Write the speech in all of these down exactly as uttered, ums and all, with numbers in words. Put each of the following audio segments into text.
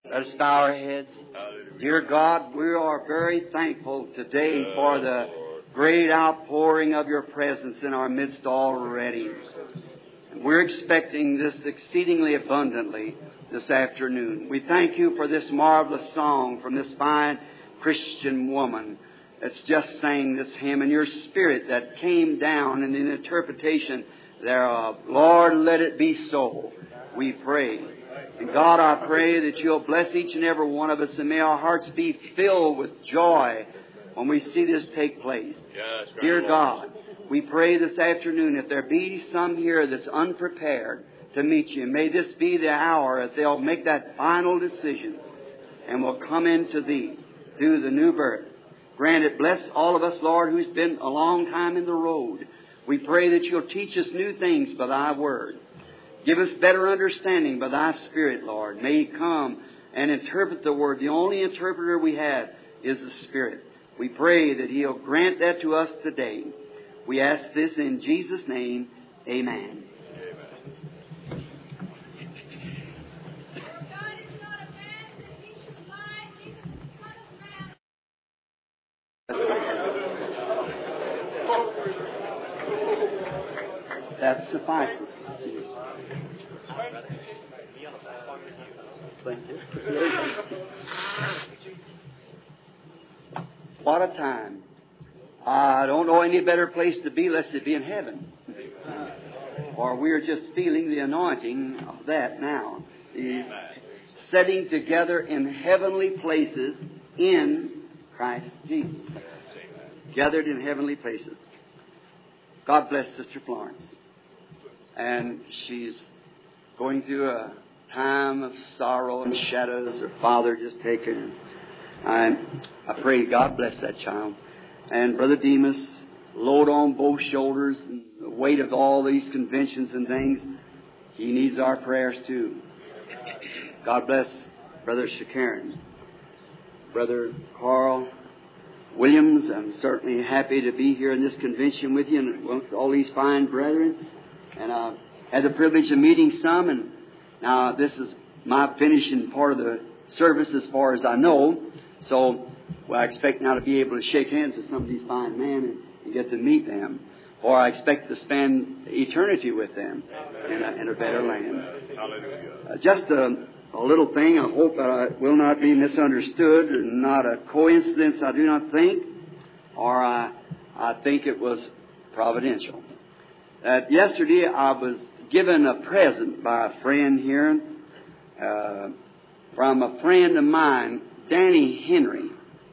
Let us bow our heads. Dear God, we are very thankful today for the great outpouring of your presence in our midst already. And we're expecting this exceedingly abundantly this afternoon. We thank you for this marvelous song from this fine Christian woman that's just sang this hymn, and your Spirit that came down in the interpretation thereof. Lord, let it be so, we pray. And God, I pray that you'll bless each and every one of us, and may our hearts be filled with joy when we see this take place. Yes, Dear God, we pray this afternoon, if there be some here that's unprepared to meet you, may this be the hour that they'll make that final decision and will come into Thee through the new birth. Grant it, bless all of us, Lord, who's been a long time in the road. We pray that you'll teach us new things by Thy Word. Give us better understanding by Thy Spirit, Lord. May He come and interpret the Word. The only interpreter we have is the Spirit. We pray that He'll grant that to us today. We ask this in Jesus' name. Amen. That suffices. Thank you. What a time. I don't know any better place to be lest it be in heaven. For we're just feeling the anointing of that now. Is setting together in heavenly places in Christ Jesus. Gathered in heavenly places. God bless Sister Florence. And she's going through a time of sorrow and shadows. Her father just taken. I, I pray God bless that child. And Brother Demas, load on both shoulders and the weight of all these conventions and things. He needs our prayers too. God bless Brother Shakaran. Brother Carl Williams, I'm certainly happy to be here in this convention with you and with all these fine brethren. And I uh, had the privilege of meeting some, and now this is my finishing part of the service as far as I know. So well, I expect now to be able to shake hands with some of these fine men and, and get to meet them. Or I expect to spend eternity with them in a, in a better land. Uh, just a, a little thing, I hope that it will not be misunderstood, not a coincidence, I do not think, or I, I think it was providential. That yesterday I was given a present by a friend here uh, from a friend of mine, Danny Henry.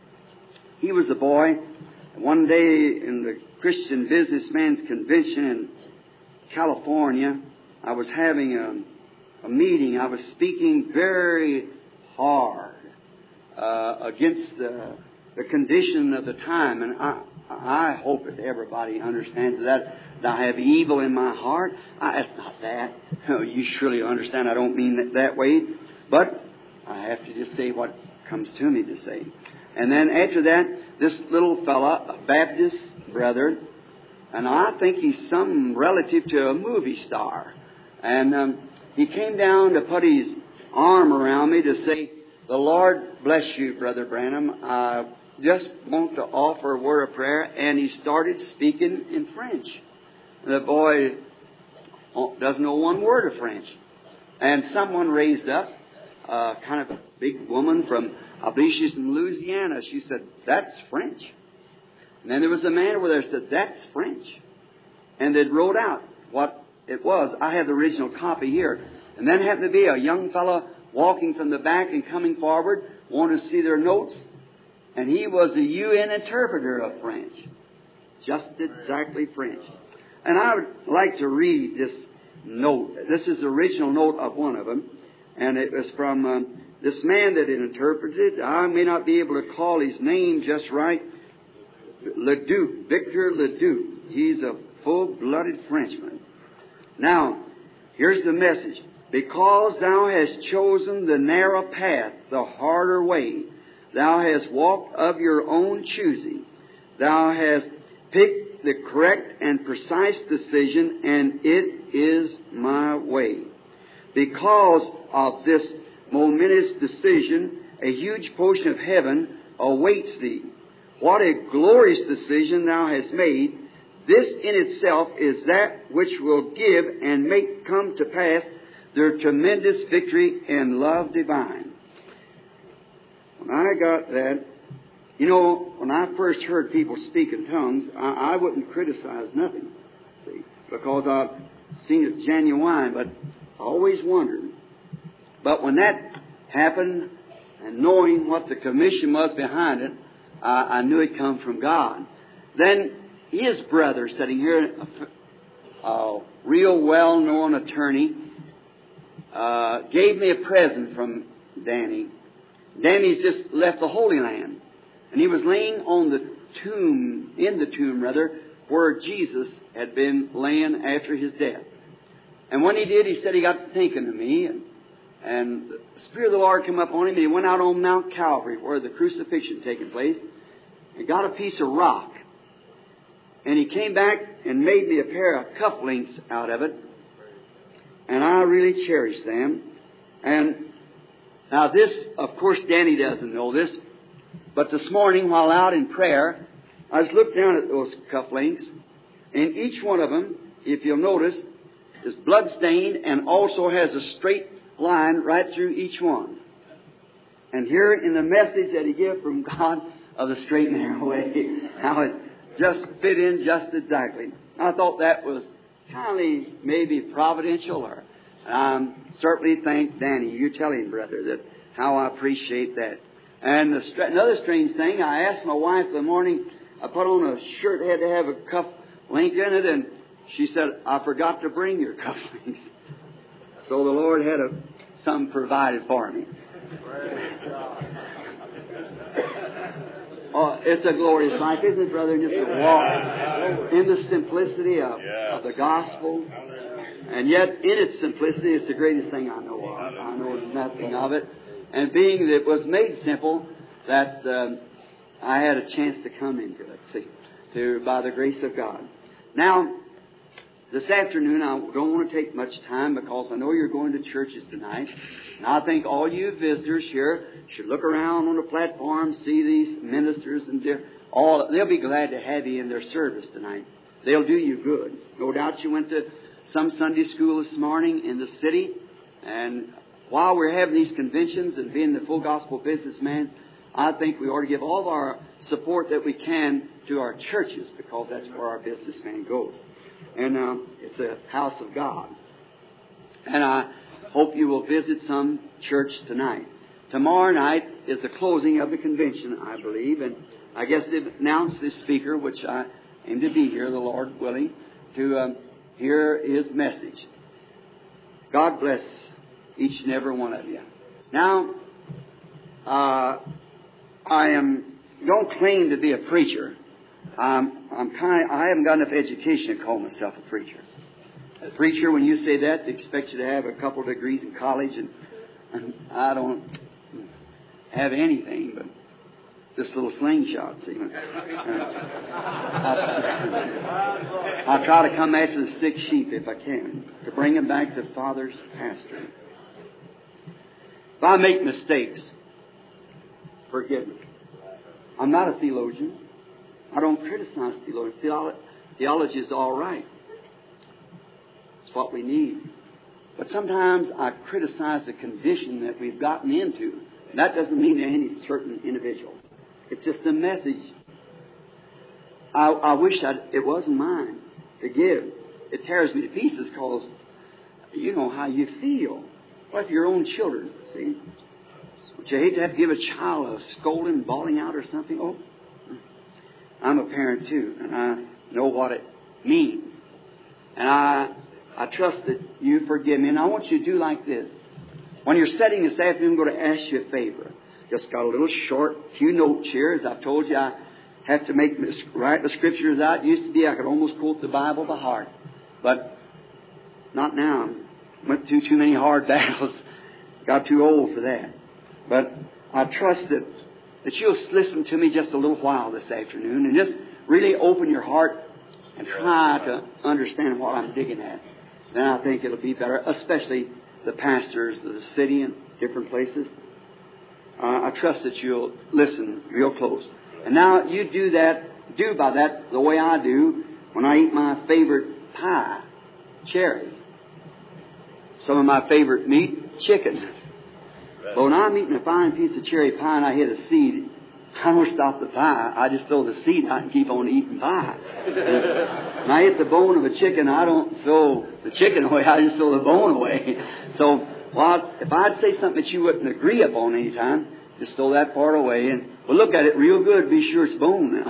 He was a boy. One day in the Christian Businessman's Convention in California, I was having a, a meeting. I was speaking very hard uh, against the, the condition of the time, and I, I hope that everybody understands that. I have evil in my heart. I, it's not that. Oh, you surely understand I don't mean that that way. But I have to just say what comes to me to say. And then after that, this little fella, a Baptist brother, and I think he's some relative to a movie star. And um, he came down to put his arm around me to say, "The Lord bless you, Brother Branham. I just want to offer a word of prayer." And he started speaking in French. The boy doesn't know one word of French. And someone raised up, uh, kind of a big woman from, I believe she's from Louisiana. She said, "That's French." And then there was a man over there who said, "That's French." And they wrote out what it was. I have the original copy here. And then happened to be a young fellow walking from the back and coming forward, wanted to see their notes. And he was a U N interpreter of French. Just exactly French. And I would like to read this note. This is the original note of one of them. And it was from uh, this man that interpreted. I may not be able to call his name just right. Leduc, Victor Leduc. He's a full-blooded Frenchman. Now, here's the message. "Because thou hast chosen the narrow path, the harder way, thou hast walked of your own choosing. Thou hast picked the correct and precise decision, and it is my way. Because of this momentous decision, a huge portion of heaven awaits thee. What a glorious decision thou hast made. This in itself is that which will give and make come to pass their tremendous victory and love divine. When I got that, you know, when I first heard people speak in tongues, I, I wouldn't criticize nothing, see, because I've seen it genuine, but I always wondered. But when that happened, and knowing what the commission was behind it, I, I knew it come from God. Then his brother, sitting here, a, a real well-known attorney, uh, gave me a present from Danny. Danny's just left the Holy Land. And he was laying on the tomb, in the tomb rather, where Jesus had been laying after his death. And when he did, he said he got to thinking of me. And, and the Spirit of the Lord came up on him, and he went out on Mount Calvary, where the crucifixion had taken place, and got a piece of rock. And he came back and made me a pair of cufflinks out of it. And I really cherish them. And now this, of course, Danny doesn't know this, but this morning while out in prayer, I was looking down at those cufflinks, and each one of them, if you'll notice, is blood-stained and also has a straight line right through each one. And here in the message that he gave from God of the straight and narrow way, how it just fit in just exactly. I thought that was kind of maybe providential, or um, certainly thank Danny. You tell him, brother, that how I appreciate that. And the, another strange thing, I asked my wife the morning, I put on a shirt, had to have a cuff link in it, and she said, I forgot to bring your cuff links. So the Lord had a, some provided for me. Oh, it's a glorious life, isn't it, brother? Just to walk in the simplicity of, of the gospel. And yet, in its simplicity, it's the greatest thing I know of. I know nothing of it. And being that it was made simple, that um, I had a chance to come into it, see, to, by the grace of God. Now, this afternoon, I don't want to take much time because I know you're going to churches tonight. And I think all you visitors here should look around on the platform, see these ministers, and all. They'll be glad to have you in their service tonight. They'll do you good. No doubt you went to some Sunday school this morning in the city. And while we're having these conventions and being the full gospel businessman, I think we ought to give all of our support that we can to our churches, because that's where our businessman goes. And uh, it's a house of God. And I hope you will visit some church tonight. Tomorrow night is the closing of the convention, I believe. And I guess they've announced this speaker, which I aim to be here, the Lord willing, to um, hear his message. God bless each and every one of you. Now, uh, I am don't claim to be a preacher. Um, I'm kind. I haven't got enough education to call myself a preacher. A preacher, when you say that, they expect you to have a couple of degrees in college, and, and I don't have anything but this little slingshot. See, uh, I, I try to come after the sick sheep if I can, to bring them back to Father's pasture. If I make mistakes, forgive me. I'm not a theologian. I don't criticize theology. Theolo- theology is all right. It's what we need. But sometimes I criticize the condition that we've gotten into. And that doesn't mean any certain individual. It's just a message. I, I wish I'd, it wasn't mine to give. It tears me to pieces because you know how you feel. Like your own children, see? Would you hate to have to give a child a scolding, bawling out or something? Oh, I'm a parent too, and I know what it means. And I I trust that you forgive me. And I want you to do like this. When you're sitting this afternoon, I'm going to ask you a favor. Just got a little short, few notes here. As I've told you, I have to make write the scriptures out. It used to be I could almost quote the Bible by heart. But not now. Went through too many hard battles. Got too old for that. But I trust that that you'll listen to me just a little while this afternoon and just really open your heart and try to understand what I'm digging at. Then I think it'll be better, especially the pastors of the city and different places. Uh, I trust that you'll listen real close. And now you do that, do by that the way I do when I eat my favorite pie, cherry. Some of my favorite meat, chicken. But when I'm eating a fine piece of cherry pie and I hit a seed, I don't stop the pie. I just throw the seed out and keep on eating pie. When I hit the bone of a chicken, I don't throw the chicken away. I just throw the bone away. So, well, if I'd say something that you wouldn't agree upon any time, just throw that part away and well, look at it real good. Be sure it's bone now.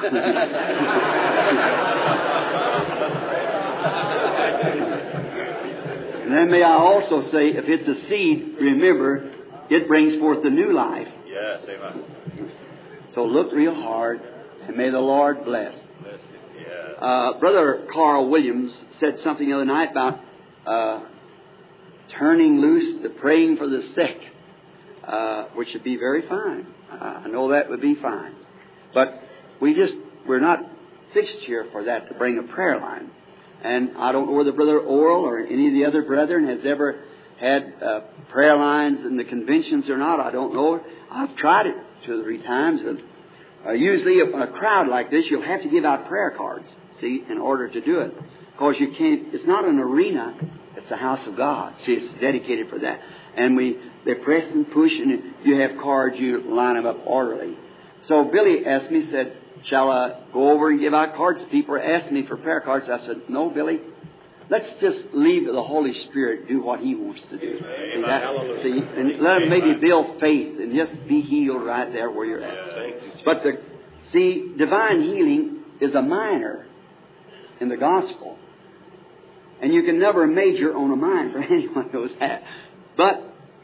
And then may I also say, if it's a seed, remember, it brings forth the new life. Yes, amen. So look real hard, and may the Lord bless. Bless you. Yes. Uh, Brother Carl Williams said something the other night about uh, turning loose the praying for the sick, uh, which would be very fine. Uh, I know that would be fine. But we just, we're not fixed here for that, to bring a prayer line. And I don't know whether Brother Oral or any of the other brethren has ever had uh, prayer lines in the conventions or not. I don't know. I've tried it two or three times. And uh, usually in a crowd like this, you'll have to give out prayer cards, see, in order to do it. Because you can't, it's not an arena, it's the house of God. See, it's dedicated for that. And we, they press and push, and you have cards, you line them up orderly. So Billy asked me, said, shall I go over and give out cards? People are asking me for prayer cards. I said, no, Billy. Let's just leave the Holy Spirit do what He wants to do. See, that, see, and let Him maybe build faith and just be healed right there where you're at. But the see, divine healing is a minor in the gospel, and you can never major on a minor. Anyone knows that. But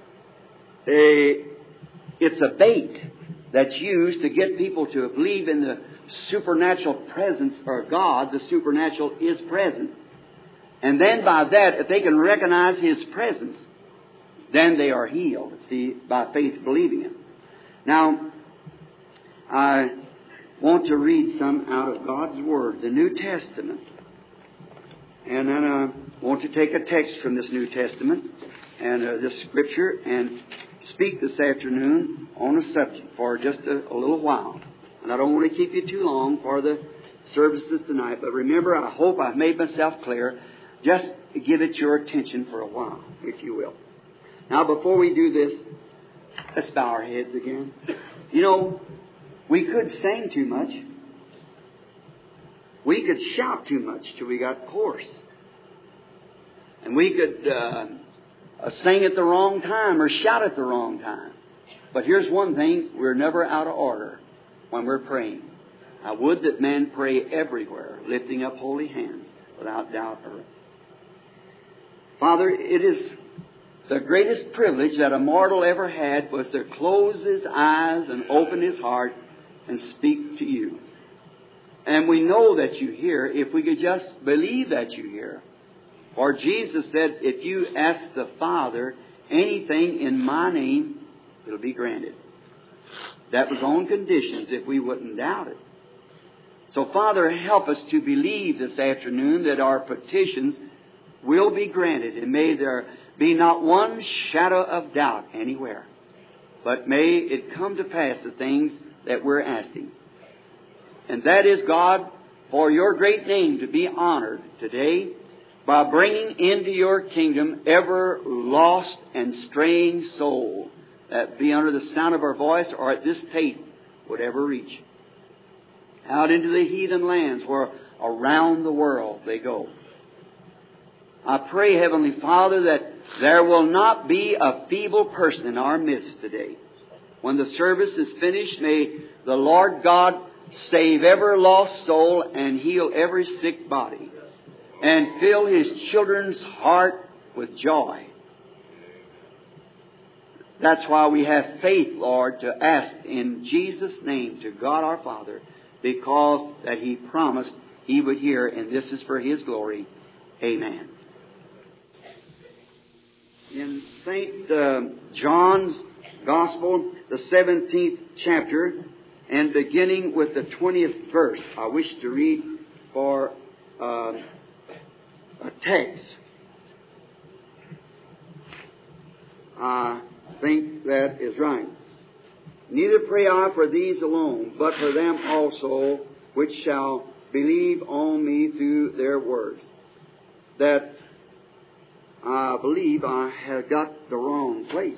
a, it's a bait that's used to get people to believe in the supernatural presence of God. The supernatural is present. And then by that, if they can recognize His presence, then they are healed, see, by faith believing Him. Now, I want to read some out of God's Word, the New Testament. And then I want to take a text from this New Testament and uh, this Scripture and speak this afternoon on a subject for just a, a little while. And I don't want to keep you too long for the services tonight, but remember, I hope I've made myself clear. Just give it your attention for a while, if you will. Now, before we do this, let's bow our heads again. You know, we could sing too much. We could shout too much till we got hoarse. And we could uh, sing at the wrong time or shout at the wrong time. But here's one thing, we're never out of order when we're praying. I would that men pray everywhere, lifting up holy hands, without doubt or Father, it is the greatest privilege that a mortal ever had was to close his eyes and open his heart and speak to you. And we know that you hear if we could just believe that you hear. For Jesus said, if you ask the Father anything in my name, it'll be granted. That was on conditions if we wouldn't doubt it. So, Father, help us to believe this afternoon that our petitions will be granted, and may there be not one shadow of doubt anywhere. But may it come to pass the things that we're asking. And that is, God, for your great name to be honored today by bringing into your kingdom every lost and straying soul that be under the sound of our voice or at this tape would ever reach. Out into the heathen lands where around the world they go. I pray, Heavenly Father, that there will not be a feeble person in our midst today. When the service is finished, may the Lord God save every lost soul and heal every sick body and fill His children's heart with joy. That's why we have faith, Lord, to ask in Jesus' name to God our Father, because that He promised He would hear, and this is for His glory. Amen. In Saint uh, John's Gospel, the seventeenth chapter, and beginning with the twentieth verse, I wish to read for uh, a text. Uh, think that is right. Neither pray I for these alone, but for them also which shall believe on me through their words. That I believe I have got the wrong place.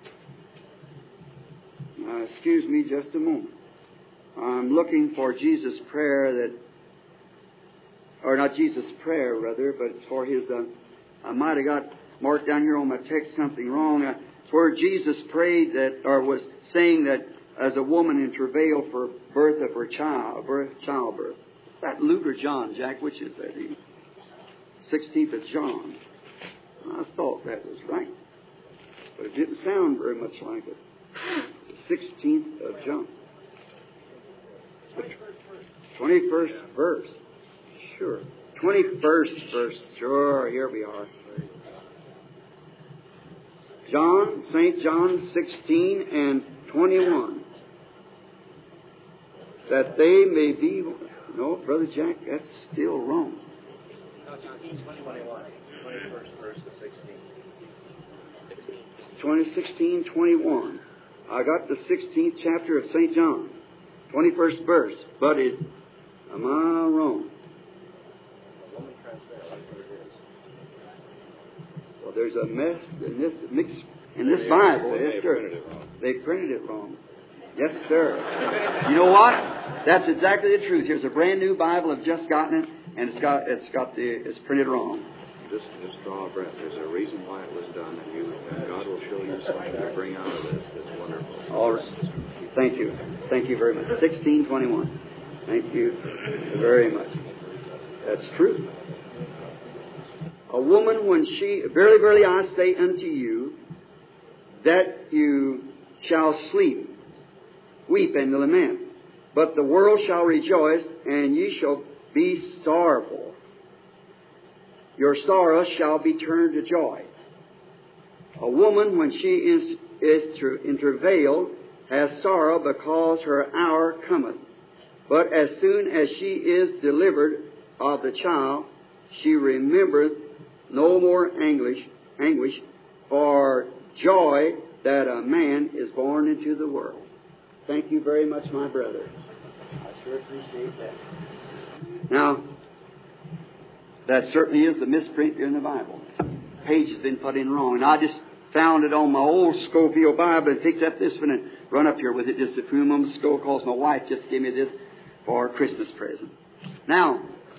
Uh, excuse me just a moment. I'm looking for Jesus' prayer that, or not Jesus' prayer rather, but it's for His, uh, I might have got marked down here on my text something wrong. Uh, it's where Jesus prayed that, or was saying that as a woman in travail for birth of her child, birth, childbirth. Is that Luke or John, Jack? Which is that? The sixteenth of John. I thought that was right, but it didn't sound very much like it. The sixteenth of John. The twenty-first verse. Sure. twenty-first verse. Sure, here we are. John, Saint John sixteen and twenty-one. That they may be... No, Brother Jack, that's still wrong. No, John twenty-one. twenty-first verse to sixteen. twenty, sixteen, twenty-one. I got the sixteenth chapter of Saint John. twenty-first verse. But it... Am I wrong? Well, there's a mess in this mix in this Bible. Yes, sir. They printed it wrong. Yes, sir. You know what? That's exactly the truth. Here's a brand new Bible. I've just gotten it, and it's got it's got the it's printed wrong. Just just draw a breath. There's a reason why it was done, and you and God will show you something to bring out of this. It's wonderful. All right. Thank you. Thank you very much. Sixteen twenty-one. Thank you very much. That's true. A woman, when she, verily, verily, I say unto you, that you shall sleep, weep and lament, but the world shall rejoice, and ye shall be sorrowful. Your sorrow shall be turned to joy. A woman, when she is, is in travail, has sorrow, because her hour cometh. But as soon as she is delivered of the child, she remembereth no more anguish, anguish for joy that a man is born into the world. Thank you very much, my brother. I sure appreciate that. Now, that certainly is the misprint in the Bible. Page has been put in wrong. And I just found it on my old Schofield Bible and picked up this one and run up here with it just a few moments ago, because my wife just gave me this for a Christmas present. Now,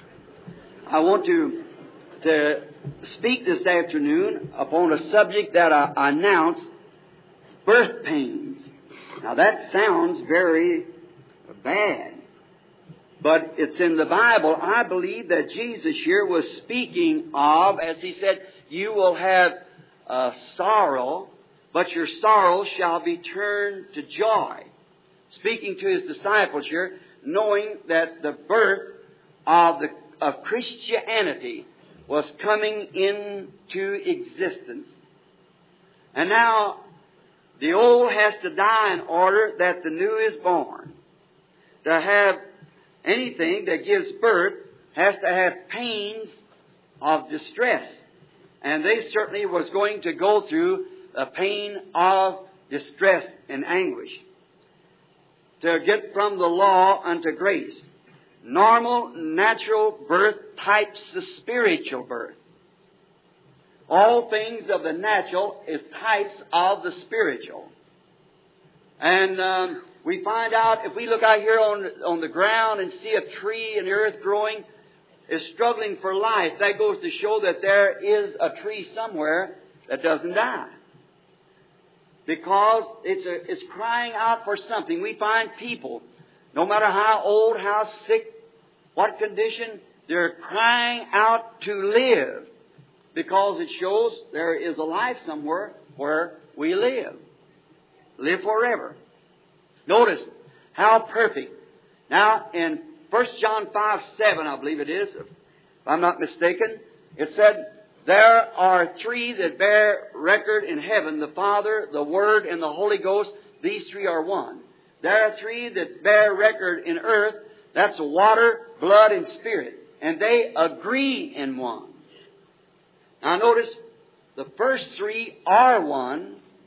I want to, to speak this afternoon upon a subject that I announced, birth pains. Now that sounds very bad, but it's in the Bible. I believe that Jesus here was speaking of, as He said, you will have uh, sorrow, but your sorrow shall be turned to joy. Speaking to His disciples here, knowing that the birth of the of Christianity was coming into existence. And now the old has to die in order that the new is born. To have anything that gives birth has to have pains of distress. And they certainly was going to go through a pain of distress and anguish to get from the law unto grace. Normal, natural birth types the spiritual birth. All things of the natural is types of the spiritual. And um, we find out, if we look out here on, on the ground and see a tree and the earth growing, is struggling for life, that goes to show that there is a tree somewhere that doesn't die. Because it's, a, it's crying out for something. We find people, no matter how old, how sick, what condition, they're crying out to live, because it shows there is a life somewhere where we live. Live forever. Notice how perfect. Now, in First John five seven, I believe it is, if I'm not mistaken, it said, there are three that bear record in heaven, the Father, the Word, and the Holy Ghost. These three are one. There are three that bear record in earth. That's water, blood, and spirit. And they agree in one. Now notice, the first three are one.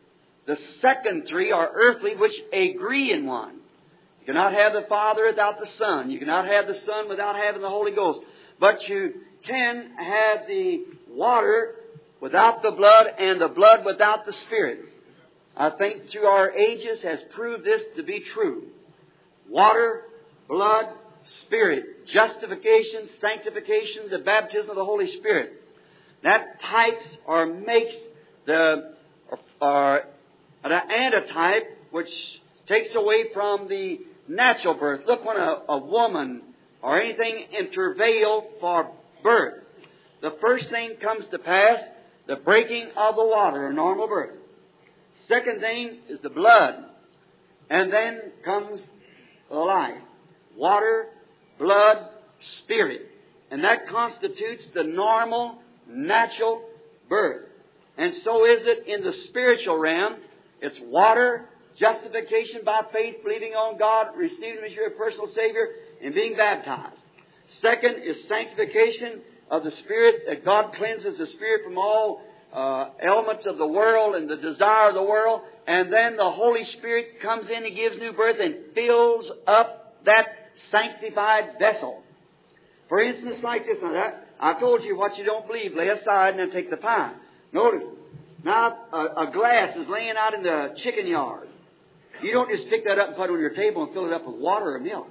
The second three are earthly, which agree in one. You cannot have the Father without the Son. You cannot have the Son without having the Holy Ghost. But you can have the water without the blood and the blood without the Spirit. I think through our ages has proved this to be true. Water, blood, Spirit, justification, sanctification, the baptism of the Holy Spirit. That types or makes the or, an antitype which takes away from the natural birth. Look, when a, a woman or anything in travail for birth, the first thing comes to pass, the breaking of the water, a normal birth. Second thing is the blood. And then comes the life. Water, blood, Spirit. And that constitutes the normal, natural birth. And so is it in the spiritual realm. It's water, justification by faith, believing on God, receiving Him as your personal Savior, and being baptized. Second is sanctification of the Spirit, that God cleanses the Spirit from all uh, elements of the world and the desire of the world. And then the Holy Spirit comes in and gives new birth and fills up that sanctified vessel. For instance, like this. Now that, I told you what you don't believe, lay aside and then take the pie. Notice, now a, a glass is laying out in the chicken yard. You don't just pick that up and put it on your table and fill it up with water or milk.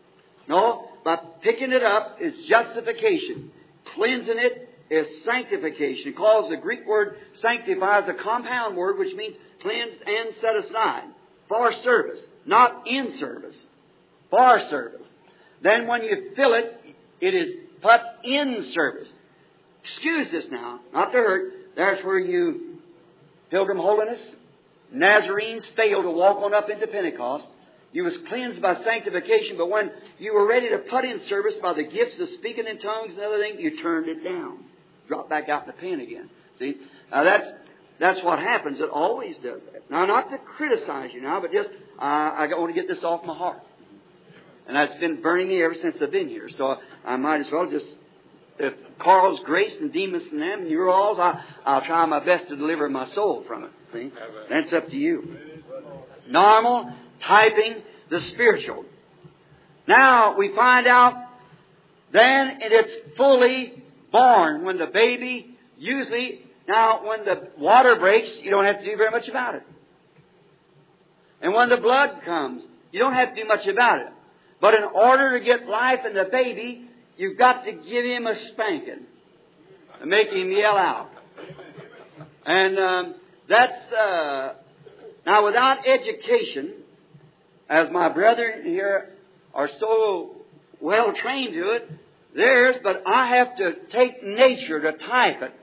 No, by picking it up is justification. Cleansing it is sanctification. Because the Greek word sanctify is a compound word which means cleansed and set aside. For service, not in service. For service. Then when you fill it, it is put in service. Excuse this now, not to hurt. There's where you, Pilgrim Holiness, Nazarenes failed to walk on up into Pentecost. You was cleansed by sanctification, but when you were ready to put in service by the gifts of speaking in tongues and other things, you turned it down. Dropped back out in the pen again. See? Now that's, that's what happens. It always does that. Now, not to criticize you now, but just, uh, I want to get this off my heart. And that's been burning me ever since I've been here. So I might as well just, if Carl's grace and Demas and them and your alls, I, I'll try my best to deliver my soul from it. See? That's up to you. Normal, typing the spiritual. Now we find out then it's fully born when the baby usually, now when the water breaks, you don't have to do very much about it. And when the blood comes, you don't have to do much about it. But in order to get life in the baby, you've got to give him a spanking and make him yell out. And um, that's, uh, now without education, as my brethren here are so well trained to it, theirs, but I have to take nature to type it.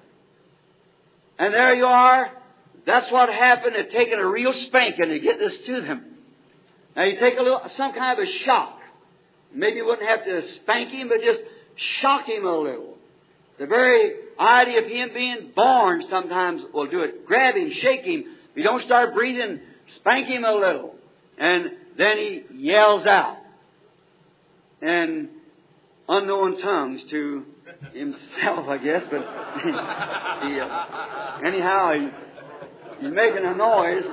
And there you are. That's what happened at taking a real spanking to get this to them. Now you take a little, some kind of a shock. Maybe you wouldn't have to spank him, but just shock him a little. The very idea of him being born sometimes will do it. Grab him, shake him. If you don't start breathing, spank him a little. And then he yells out in unknown tongues to himself, I guess. But he, uh, anyhow, he, he's making a noise.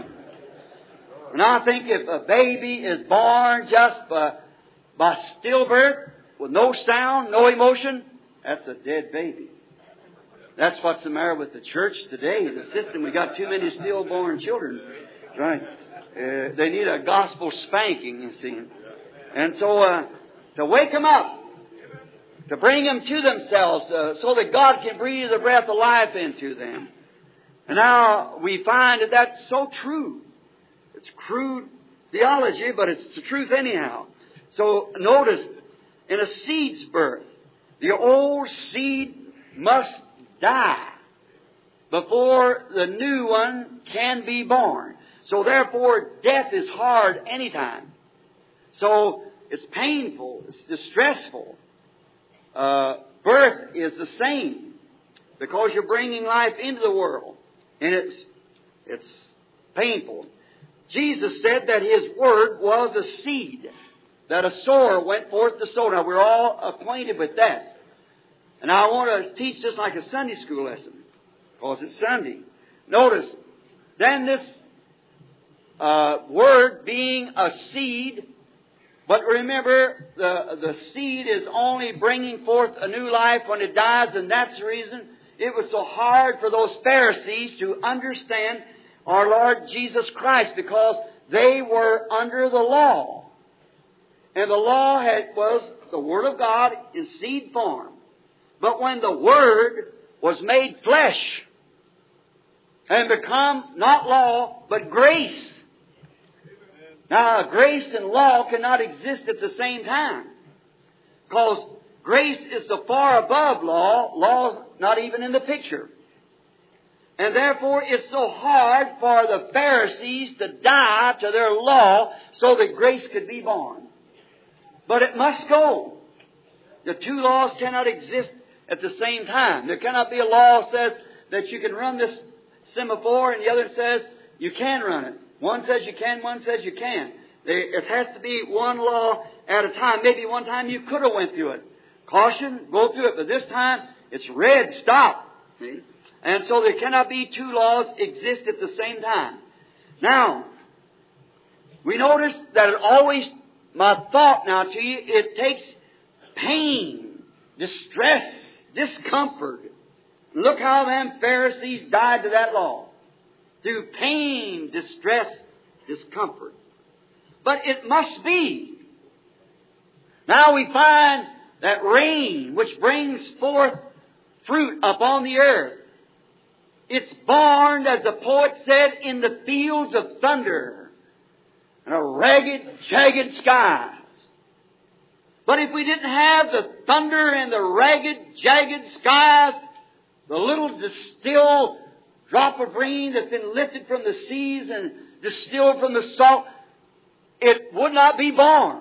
And I think if a baby is born just by, by stillbirth, with no sound, no emotion, that's a dead baby. That's what's the matter with the church today. The system, we got too many stillborn children. Right. Uh, they need a gospel spanking, you see. And so, uh, to wake them up, to bring them to themselves, uh, so that God can breathe the breath of life into them. And now we find that that's so true. It's crude theology, but it's the truth anyhow. So notice, in a seed's birth, the old seed must die before the new one can be born. So therefore, death is hard anytime. So it's painful, it's distressful. Uh, birth is the same because you're bringing life into the world, and it's it's painful. Jesus said that His Word was a seed, that a sower went forth to sow. Now, we're all acquainted with that. And I want to teach this like a Sunday school lesson, because it's Sunday. Notice, then this uh, Word being a seed. But remember, the, the seed is only bringing forth a new life when it dies, and that's the reason it was so hard for those Pharisees to understand our Lord Jesus Christ, because they were under the law. And the law had, was the Word of God in seed form. But when the Word was made flesh and become not law, but grace. Now, grace and law cannot exist at the same time, because grace is so far above law, law not even in the picture. And therefore it's so hard for the Pharisees to die to their law so that grace could be born. But it must go. The two laws cannot exist at the same time. There cannot be a law that says that you can run this semaphore and the other says you can run it. One says you can, one says you can't. It has to be one law at a time. Maybe one time you could have went through it. Caution, go through it. But this time, it's red, stop. See? And so there cannot be two laws exist at the same time. Now, we notice that it always, my thought now to you, it takes pain, distress, discomfort. Look how them Pharisees died to that law. Through pain, distress, discomfort. But it must be. Now we find that rain, which brings forth fruit upon the earth, it's born, as the poet said, in the fields of thunder and a ragged, jagged skies. But if we didn't have the thunder and the ragged, jagged skies, the little distilled drop of rain that's been lifted from the seas and distilled from the salt, it would not be born.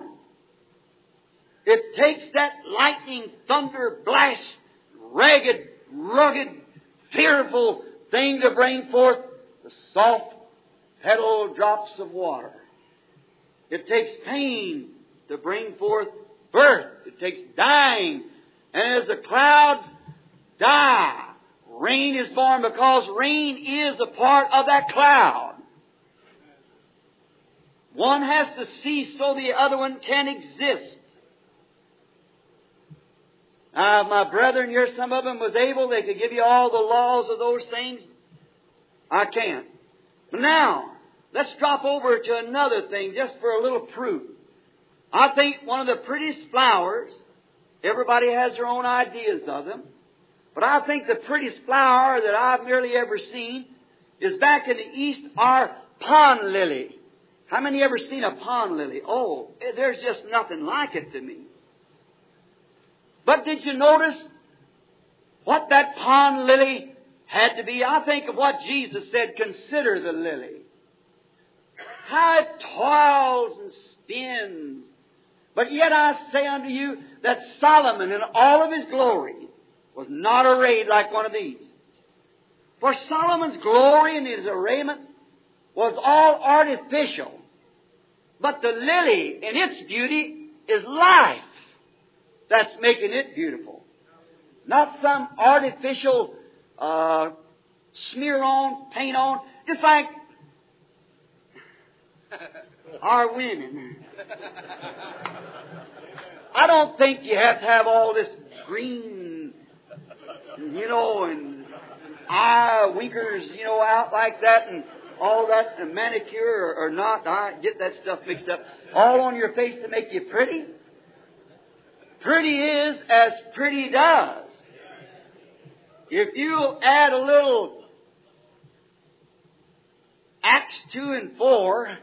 It takes that lightning, thunder, blast, ragged, rugged, fearful thing to bring forth the soft petal drops of water. It takes pain to bring forth birth. It takes dying. And as the clouds die, rain is born, because rain is a part of that cloud. One has to cease so the other one can exist. Now, if my brethren here, some of them was able, they could give you all the laws of those things. I can't. But now, let's drop over to another thing just for a little proof. I think one of the prettiest flowers, everybody has their own ideas of them, but I think the prettiest flower that I've merely ever seen is back in the east, our pond lily. How many ever seen a pond lily? Oh, there's just nothing like it to me. But did you notice what that pond lily had to be? I think of what Jesus said, consider the lily. How it toils and spins. But yet I say unto you that Solomon in all of his glory was not arrayed like one of these. For Solomon's glory and his arrayment was all artificial. But the lily in its beauty is life that's making it beautiful. Not some artificial uh, smear on, paint on, just like our women. I don't think you have to have all this green, you know, and eye winkers, you know, out like that, and all that, and manicure or, or not. I get that stuff mixed up. All on your face to make you pretty. Pretty is as pretty does. If you add a little Acts two and four,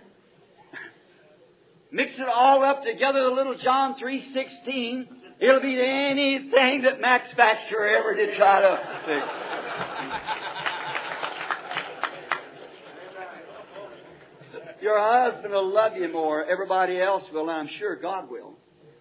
mix it all up together, a little John three sixteen, it'll beat anything that Max Baxter ever did try to fix. Your husband will love you more. Everybody else will, and I'm sure God will.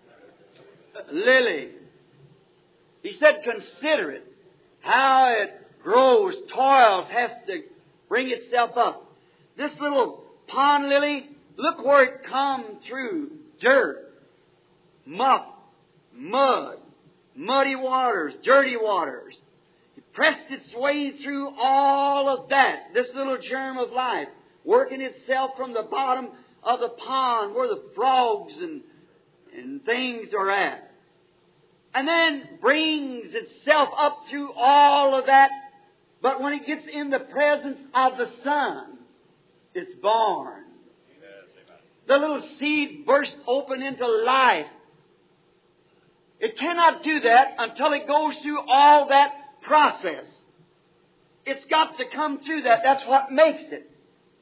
Lily. He said, consider it. How it grows, toils, has to bring itself up. This little pond lily, look where it come through. Dirt, muck, mud, muddy waters, dirty waters. It pressed its way through all of that. This little germ of life working itself from the bottom of the pond where the frogs and, and things are at. And then brings itself up through all of that. But when it gets in the presence of the sun, it's born. The little seed bursts open into life. It cannot do that until it goes through all that process. It's got to come through that. That's what makes it.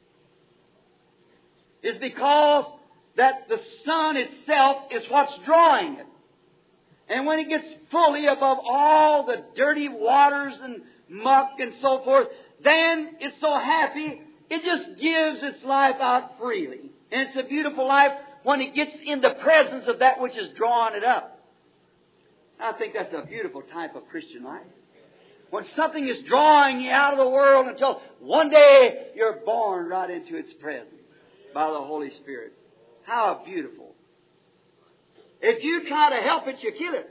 It's because that the sun itself is what's drawing it. And when it gets fully above all the dirty waters and muck and so forth, then it's so happy, it just gives its life out freely. And it's a beautiful life when it gets in the presence of that which is drawing it up. I think that's a beautiful type of Christian life. When something is drawing you out of the world until one day you're born right into its presence by the Holy Spirit. How beautiful. If you try to help it, you kill it.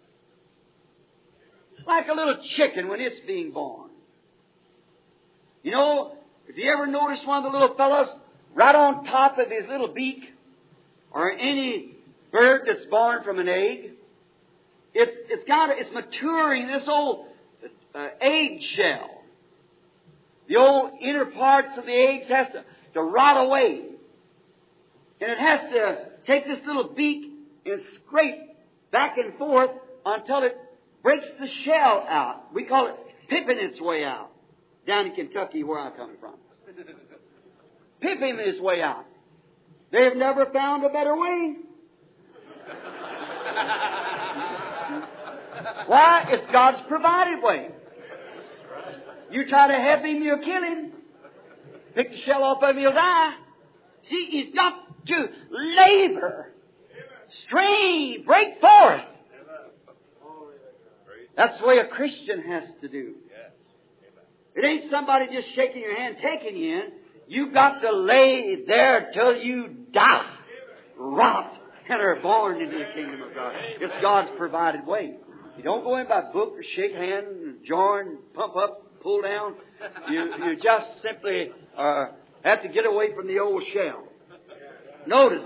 Like a little chicken when it's being born. You know, if you ever notice one of the little fellows right on top of his little beak, or any bird that's born from an egg, it, it's got it's maturing this old uh, egg shell. The old inner parts of the eggs has to, to rot away. And it has to take this little beak and scrape back and forth until it breaks the shell out. We call it pipping its way out. Down in Kentucky where I come from. Pipping its way out. They've never found a better way. Why? It's God's provided way. You try to help him, you'll kill him. Pick the shell off of him, he'll die. See, he's got to labor, strain, break forth. That's the way a Christian has to do. It ain't somebody just shaking your hand, taking you in. You've got to lay there till you die, rot, and are born into the kingdom of God. It's God's provided way. You don't go in by book or shake hand, join, pump up, pull down. You, you just simply uh, have to get away from the old shell. Notice,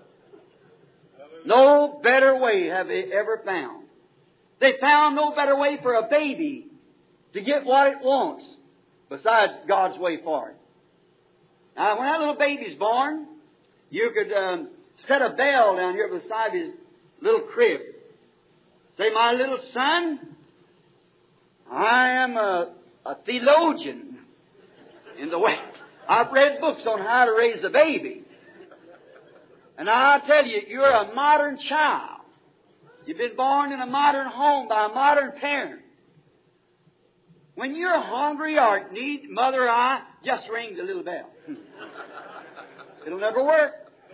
no better way have they ever found. They found no better way for a baby to get what it wants besides God's way for it. Now, when that little baby's born, you could um, set a bell down here beside his little crib. Say, my little son, I am a, a theologian in the way. I've read books on how to raise a baby. And I tell you, you're a modern child. You've been born in a modern home by a modern parent. When you're hungry or need mother eye, just ring the little bell. It'll never work.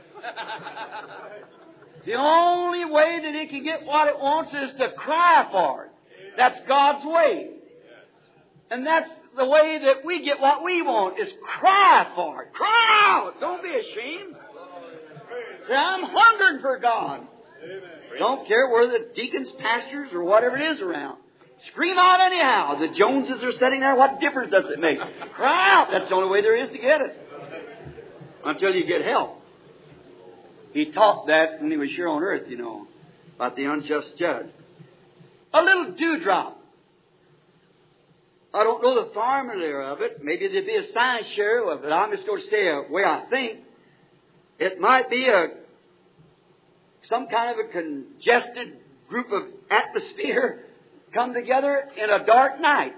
The only way that it can get what it wants is to cry for it. That's God's way. And that's the way that we get what we want, is cry for it. Cry out! Don't be ashamed. Say, I'm hungering for God. Don't care where the deacons, pastors, or whatever it is around. Scream out anyhow. The Joneses are sitting there. What difference does it make? Cry out. That's the only way there is to get it. Until you get help. He taught that when he was here on earth, you know, about the unjust judge. A little dewdrop. I don't know the formula of it. Maybe there'd be a science show of it. I'm just going to say a way I think. It might be a some kind of a congested group of atmosphere come together in a dark night.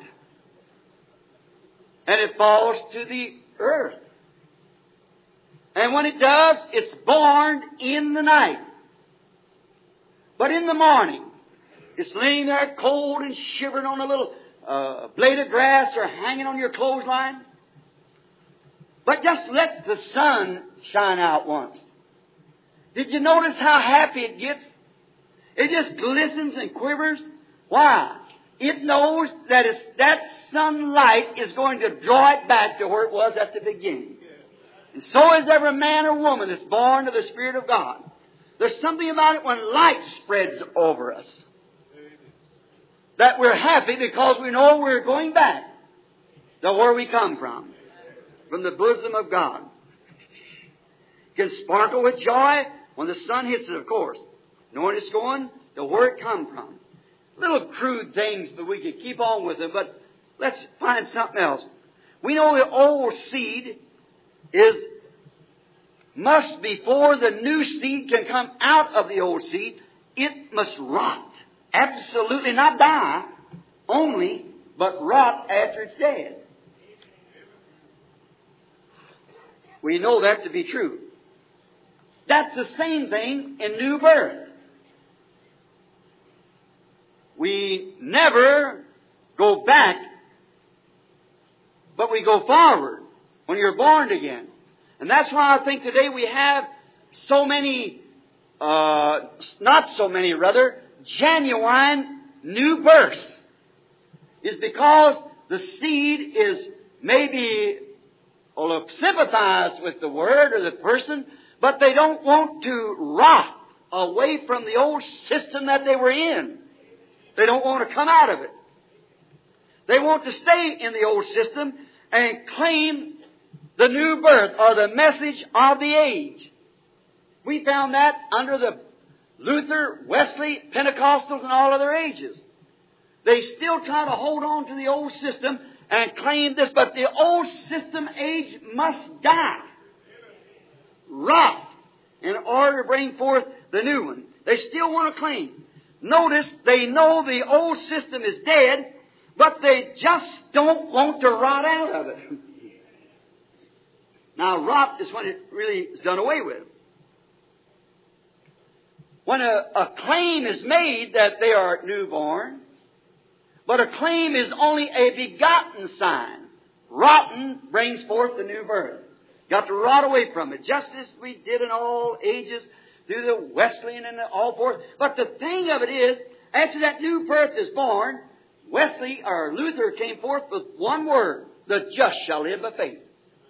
And it falls to the earth. And when it does, it's born in the night. But in the morning, it's laying there cold and shivering on a little uh, blade of grass or hanging on your clothesline. But just let the sun shine out once. Did you notice how happy it gets? It just glistens and quivers. Why? It knows that it's, that sunlight is going to draw it back to where it was at the beginning. And so is every man or woman that's born of the Spirit of God. There's something about it when light spreads over us. That we're happy because we know we're going back to where we come from. from the bosom of God. Can sparkle with joy when the sun hits it, of course, knowing it's going to where it come from. Little crude things, but we could keep on with them, but let's find something else. We know the old seed is, must, before the new seed can come out of the old seed, it must rot. Absolutely not die, only, but rot after it's dead. We know that to be true. That's the same thing in new birth. We never go back, but we go forward when you're born again. And that's why I think today we have so many, uh, not so many rather, genuine new births. Is because the seed is maybe will sympathize with the Word or the person, but they don't want to rot away from the old system that they were in. They don't want to come out of it. They want to stay in the old system and claim the new birth or the message of the age. We found that under the Luther, Wesley, Pentecostals, and all other ages. They still try to hold on to the old system and claim this, but the old system age must die, rot, in order to bring forth the new one. They still want to claim. Notice, they know the old system is dead, but they just don't want to rot out of it. Now, rot is when it really is done away with. When a, a claim is made that they are newborn, but a claim is only a begotten sign. Rotten brings forth the new birth. Got to rot away from it, just as we did in all ages through the Wesleyan and the all forth. But the thing of it is, after that new birth is born, Wesley or Luther came forth with one word: the just shall live by faith.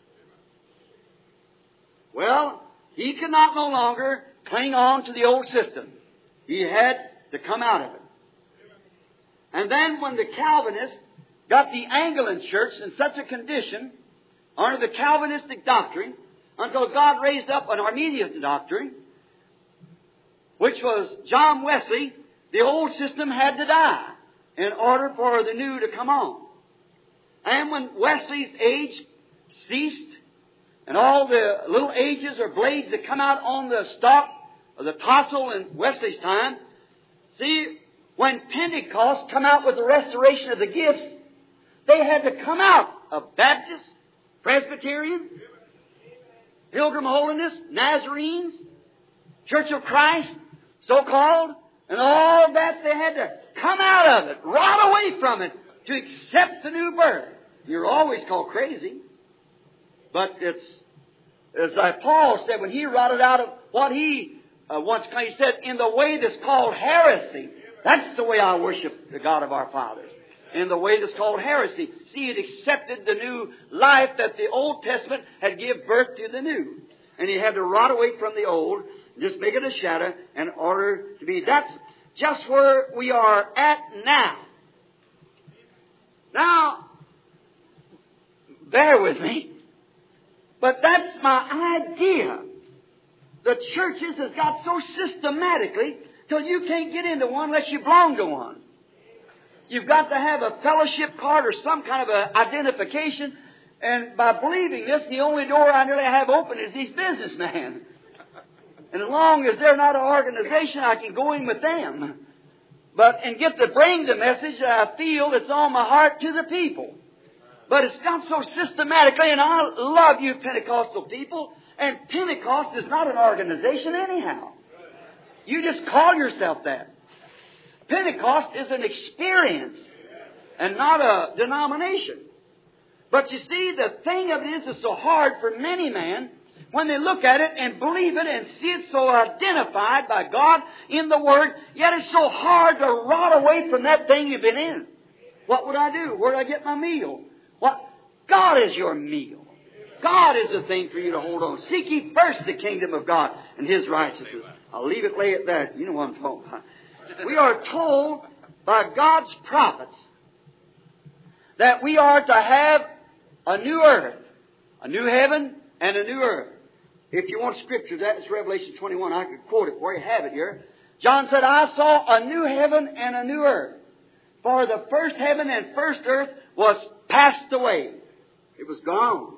Well, he could not no longer cling on to the old system. He had to come out of it. And then when the Calvinists got the Anglican Church in such a condition, under the Calvinistic doctrine, until God raised up an Arminian doctrine, which was John Wesley, the old system had to die in order for the new to come on. And when Wesley's age ceased, and all the little ages or blades that come out on the stalk of the tassel in Wesley's time, see, when Pentecost come out with the restoration of the gifts, they had to come out of Baptist, Presbyterian, Pilgrim Holiness, Nazarenes, Church of Christ, so-called, and all that. They had to come out of it, rot away from it, to accept the new birth. You're always called crazy. But it's, as uh, Paul said, when he rotted out of what he uh, once claimed, he said, in the way that's called heresy. That's the way I worship the God of our fathers. In the way that's called heresy. See, it accepted the new life that the Old Testament had given birth to the new. And he had to rot away from the old, just make it a shadow in order to be. That's just where we are at now. Now, bear with me, but that's my idea. The churches has got so systematically till you can't get into one unless you belong to one. You've got to have a fellowship card or some kind of a identification. And by believing this, the only door I nearly have open is these businessmen. And as long as they're not an organization, I can go in with them. But and get to bring the message that I feel that's on my heart to the people. But it's done so systematically, and I love you Pentecostal people. And Pentecost is not an organization anyhow. You just call yourself that. Pentecost is an experience and not a denomination. But you see, the thing of it is, it's so hard for many men when they look at it and believe it and see it so identified by God in the Word, yet it's so hard to rot away from that thing you've been in. What would I do? Where do I get my meal? What? God is your meal. God is the thing for you to hold on. Seek ye first the kingdom of God and His righteousness. I'll leave it lay at that. You know what I'm talking about. We are told by God's prophets that we are to have a new earth A new heaven and a new earth. If you want scripture, that's Revelation twenty-one. I could quote it where you have it here. John said, I saw a new heaven and a new earth. For the first heaven and first earth was passed away. It was gone.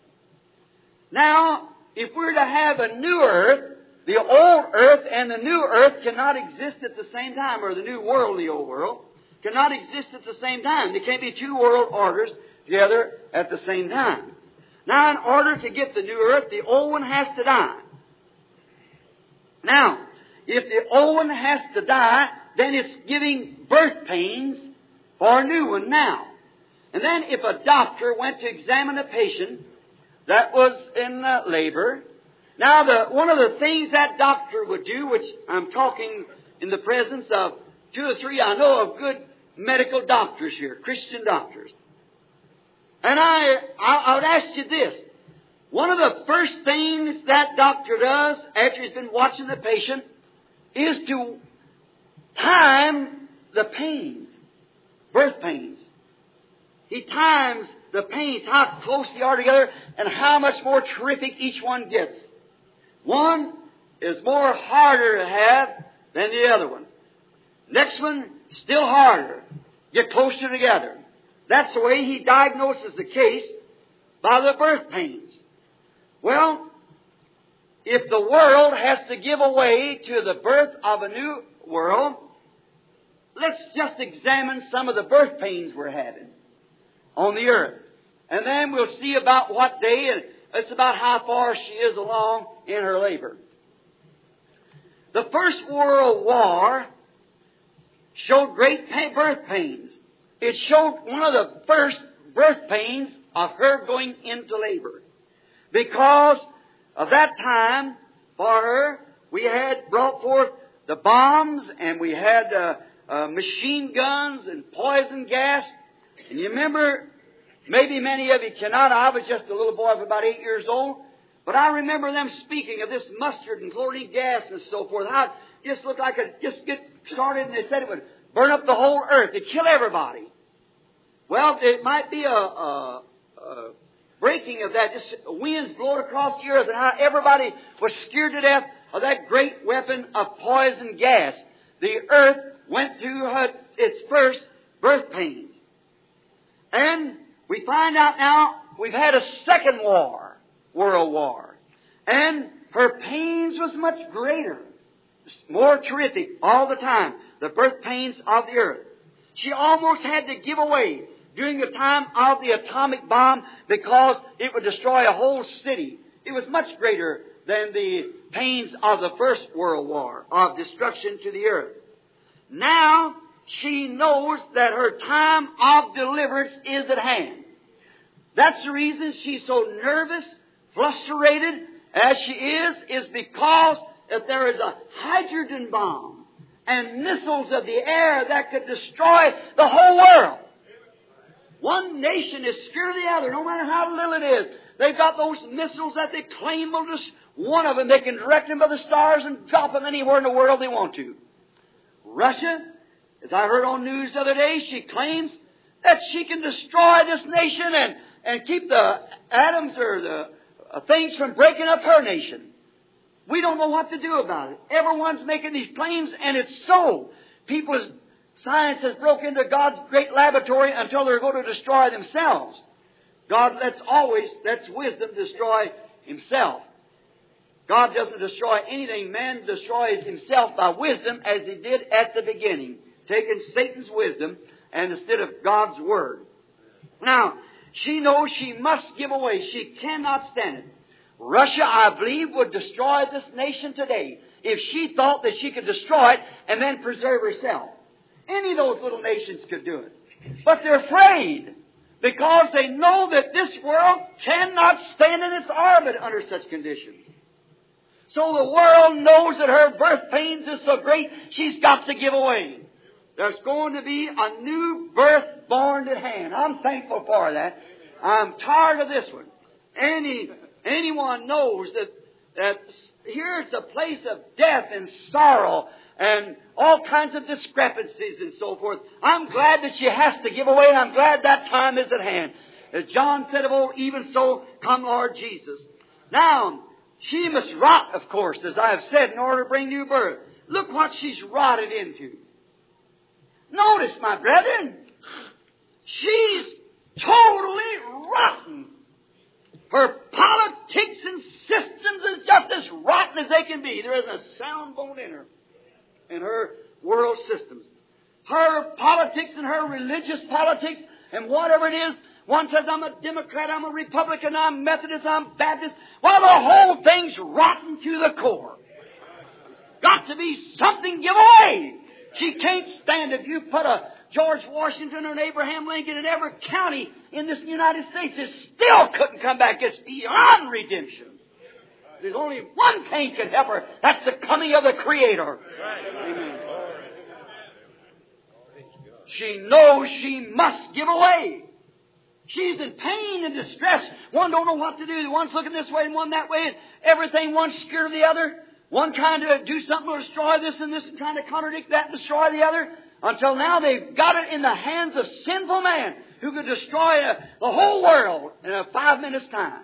Now, if we're to have a new earth, the old earth and the new earth cannot exist at the same time, or the new world, the old world, cannot exist at the same time. There can't be two world orders together at the same time. Now, in order to get the new earth, the old one has to die. Now, if the old one has to die, then it's giving birth pains for a new one now. And then if a doctor went to examine a patient that was in uh, labor, now the one of the things that doctor would do, which I'm talking in the presence of two or three I know of good medical doctors here, Christian doctors. And I, I, I would ask you this. One of the first things that doctor does after he's been watching the patient is to time the pains, birth pains. He times the pains, how close they are together, and how much more terrific each one gets. One is more harder to have than the other one. Next one, still harder. Get closer together. That's the way he diagnoses the case, by the birth pains. Well, if the world has to give away to the birth of a new world, let's just examine some of the birth pains we're having on the earth. And then we'll see about what day, and it's about how far she is along in her labor. The First World War showed great birth pains. It showed one of the first birth pains of her going into labor. Because of that time, for her, we had brought forth the bombs, and we had uh, uh, machine guns and poison gas. And you remember, maybe many of you cannot, I was just a little boy of about eight years old, but I remember them speaking of this mustard and chlorine gas and so forth. How it just looked like it just get started, and they said it would burn up the whole earth. It'd kill everybody. Well, it might be a, a, a breaking of that, just winds blowing across the earth, and how everybody was scared to death of that great weapon of poison gas. The earth went through her, its first birth pains. And we find out now we've had a second war, world war. And her pains was much greater, more terrific all the time, the birth pains of the earth. She almost had to give away during the time of the atomic bomb because it would destroy a whole city. It was much greater than the pains of the First World War of destruction to the earth. Now she knows that her time of deliverance is at hand. That's the reason she's so nervous, frustrated as she is, is because that there is a hydrogen bomb and missiles of the air that could destroy the whole world. One nation is scared of the other, no matter how little it is. They've got those missiles that they claim will just, one of them, they can direct them by the stars and drop them anywhere in the world they want to. Russia, as I heard on news the other day, she claims that she can destroy this nation and, and keep the atoms or the uh, things from breaking up her nation. We don't know what to do about it. Everyone's making these claims, and it's so. People's science has broke into God's great laboratory until they're going to destroy themselves. God lets always, lets wisdom destroy himself. God doesn't destroy anything. Man destroys himself by wisdom as he did at the beginning, taking Satan's wisdom and instead of God's Word. Now, she knows she must give away. She cannot stand it. Russia, I believe, would destroy this nation today if she thought that she could destroy it and then preserve herself. Any of those little nations could do it. But they're afraid because they know that this world cannot stand in its orbit under such conditions. So the world knows that her birth pains is so great, she's got to give away. There's going to be a new birth born at hand. I'm thankful for that. I'm tired of this one. Any anyone knows that that here it's a place of death and sorrow and all kinds of discrepancies and so forth. I'm glad that she has to give away, and I'm glad that time is at hand. As John said of old, even so come Lord Jesus. Now, she must rot, of course, as I have said, in order to bring new birth. Look what she's rotted into. Notice, my brethren, she's totally rotten. Her politics and systems is just as rotten as they can be. There isn't a sound bone in her, in her world systems. Her politics and her religious politics and whatever it is, one says, I'm a Democrat, I'm a Republican, I'm Methodist, I'm Baptist. Well, the whole thing's rotten to the core. Got to be something give away. She can't stand if you put a George Washington or an Abraham Lincoln in every county in this United States, it still couldn't come back. It's beyond redemption. There's only one thing can help her. That's the coming of the Creator. Amen. She knows she must give away. She's in pain and distress. One don't know what to do. One's looking this way and one that way. And everything, one's scared of the other. One trying to do something to destroy this and this and trying to contradict that and destroy the other. Until now they've got it in the hands of sinful man who could destroy uh, the whole world in a five minutes time.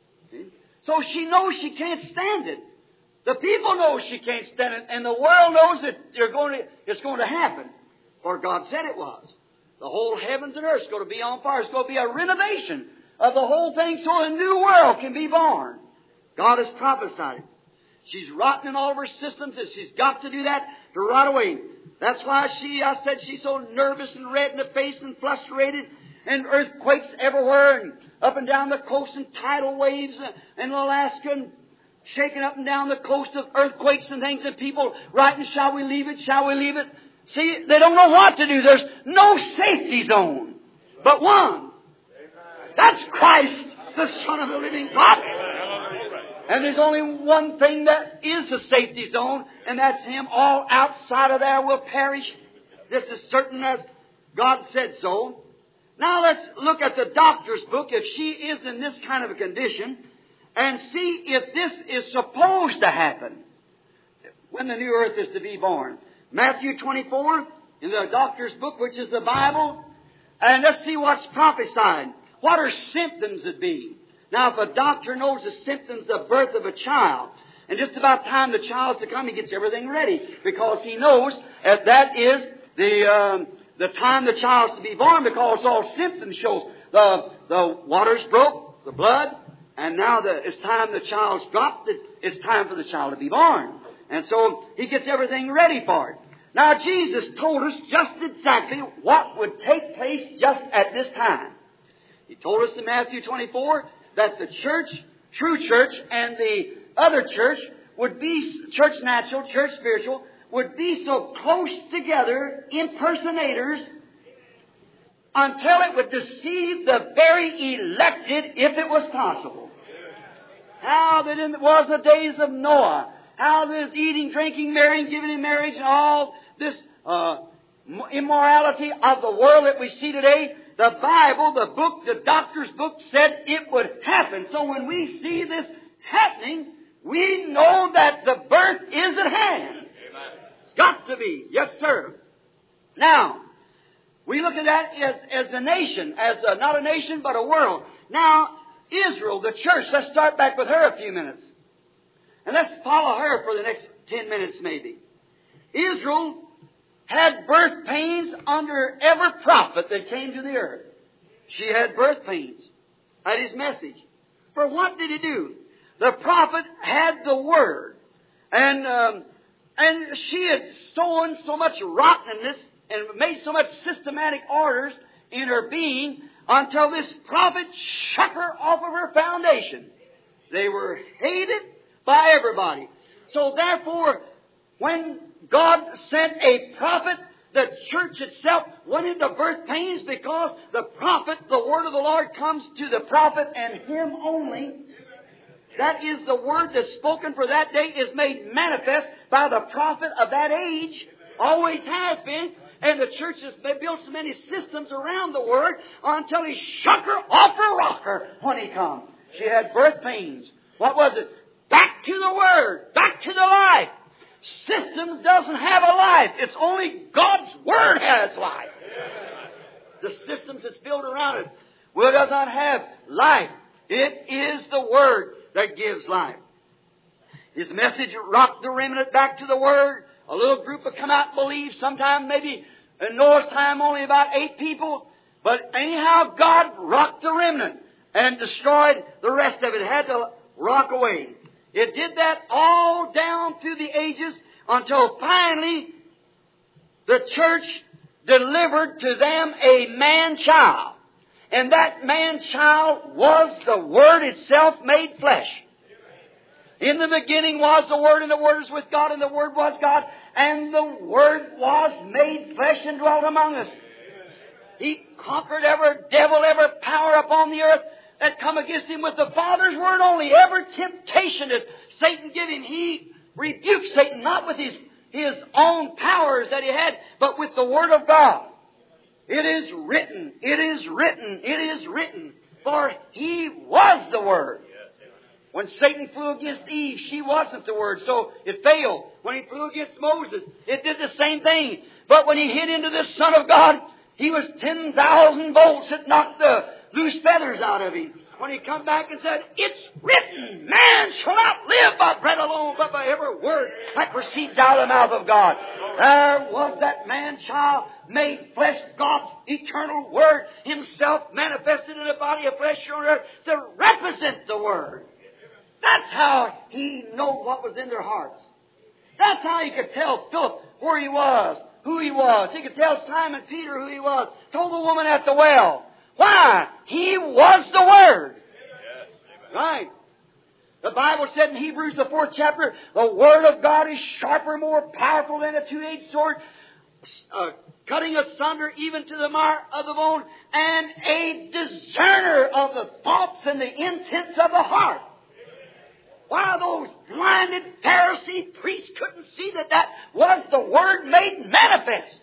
So she knows she can't stand it. The people know she can't stand it. And the world knows that they're going to, it's going to happen. For God said it was. The whole heavens and earth is going to be on fire. It's going to be a renovation of the whole thing so a new world can be born. God has prophesied it. She's rotten in all of her systems, and she's got to do that to rot away. That's why she, I said, she's so nervous and red in the face and frustrated, and earthquakes everywhere, and up and down the coast, and tidal waves in Alaska, and shaking up and down the coast of earthquakes and things, and people writing, shall we leave it, shall we leave it? See, they don't know what to do. There's no safety zone but one. That's Christ, the Son of the living God. And there's only one thing that is a safety zone, and that's Him. All outside of there will perish. This is certain as God said so. Now let's look at the doctor's book, if she is in this kind of a condition, and see if this is supposed to happen when the new earth is to be born. Matthew twenty-four, in the doctor's book, which is the Bible, and let's see what's prophesied. What her symptoms would be. Now, if a doctor knows the symptoms of birth of a child, and just about time the child's to come, he gets everything ready, because he knows that that is the um, the time the child's to be born, because all symptoms shows the the water's broke, the blood, and now the, it's time the child's dropped. It's time for the child to be born. And so he gets everything ready for it. Now Jesus told us just exactly what would take place just at this time. He told us in Matthew twenty-four that the church, true church, and the other church would be, church natural, church spiritual, would be so close together, impersonators, until it would deceive the very elected if it was possible. How that it was in the days of Noah. How this eating, drinking, marrying, giving in marriage, and all this uh, immorality of the world that we see today, the Bible, the book, the doctor's book said it would happen. So when we see this happening, we know that the birth is at hand. It's got to be. Yes, sir. Now, we look at that as, as a nation, as a, not a nation, but a world. Now, Israel, the church, let's start back with her a few minutes. And let's follow her for the next ten minutes maybe. Israel had birth pains under every prophet that came to the earth. She had birth pains at his message. For what did he do? The prophet had the word. And um, and she had sown so much rottenness and made so much systematic orders in her being until this prophet shook her off of her foundation. They were hated by everybody. So therefore, when God sent a prophet, the church itself went into birth pains, because the prophet, the word of the Lord, comes to the prophet and him only. That is, the word that's spoken for that day is made manifest by the prophet of that age. Always has been. And the church has built so many systems around the word until he shook her off her rocker when he come. She had birth pains. What was it? Back to the Word. Back to the life. Systems doesn't have a life. It's only God's Word has life. The systems that's built around it. Well, it does not have life. It is the Word that gives life. His message rocked the remnant back to the Word. A little group would come out and believe, sometime maybe in Noah's time only about eight people. But anyhow, God rocked the remnant and destroyed the rest of it. It had to rock away. It did that all down through the ages until finally the church delivered to them a man-child. And that man-child was the Word itself made flesh. In the beginning was the Word, and the Word was with God, and the Word was God, and the Word was made flesh and dwelt among us. He conquered every devil, every power upon the earth that come against Him with the Father's Word only. Every temptation that Satan gave Him, He rebuked Satan, not with His, his own powers that He had, but with the Word of God. It is written, it is written, it is written, for He was the Word. When Satan flew against Eve, she wasn't the Word, so it failed. When he flew against Moses, it did the same thing. But when he hit into the Son of God, he was ten thousand volts that knocked the loose feathers out of him. When he come back and said, it's written, man shall not live by bread alone, but by every word that proceeds out of the mouth of God. There was that man-child made flesh, God's eternal Word, Himself manifested in a body of flesh on earth to represent the Word. That's how He knew what was in their hearts. That's how He could tell Philip where he was, who he was. He could tell Simon Peter who he was. Told the woman at the well. Why? He was the Word. Right. The Bible said in Hebrews, the fourth chapter, the Word of God is sharper, more powerful than a two-edged sword, uh, cutting asunder even to the marrow of the bone, and a discerner of the thoughts and the intents of the heart. Why, those blinded Pharisee priests couldn't see that that was the Word made manifest.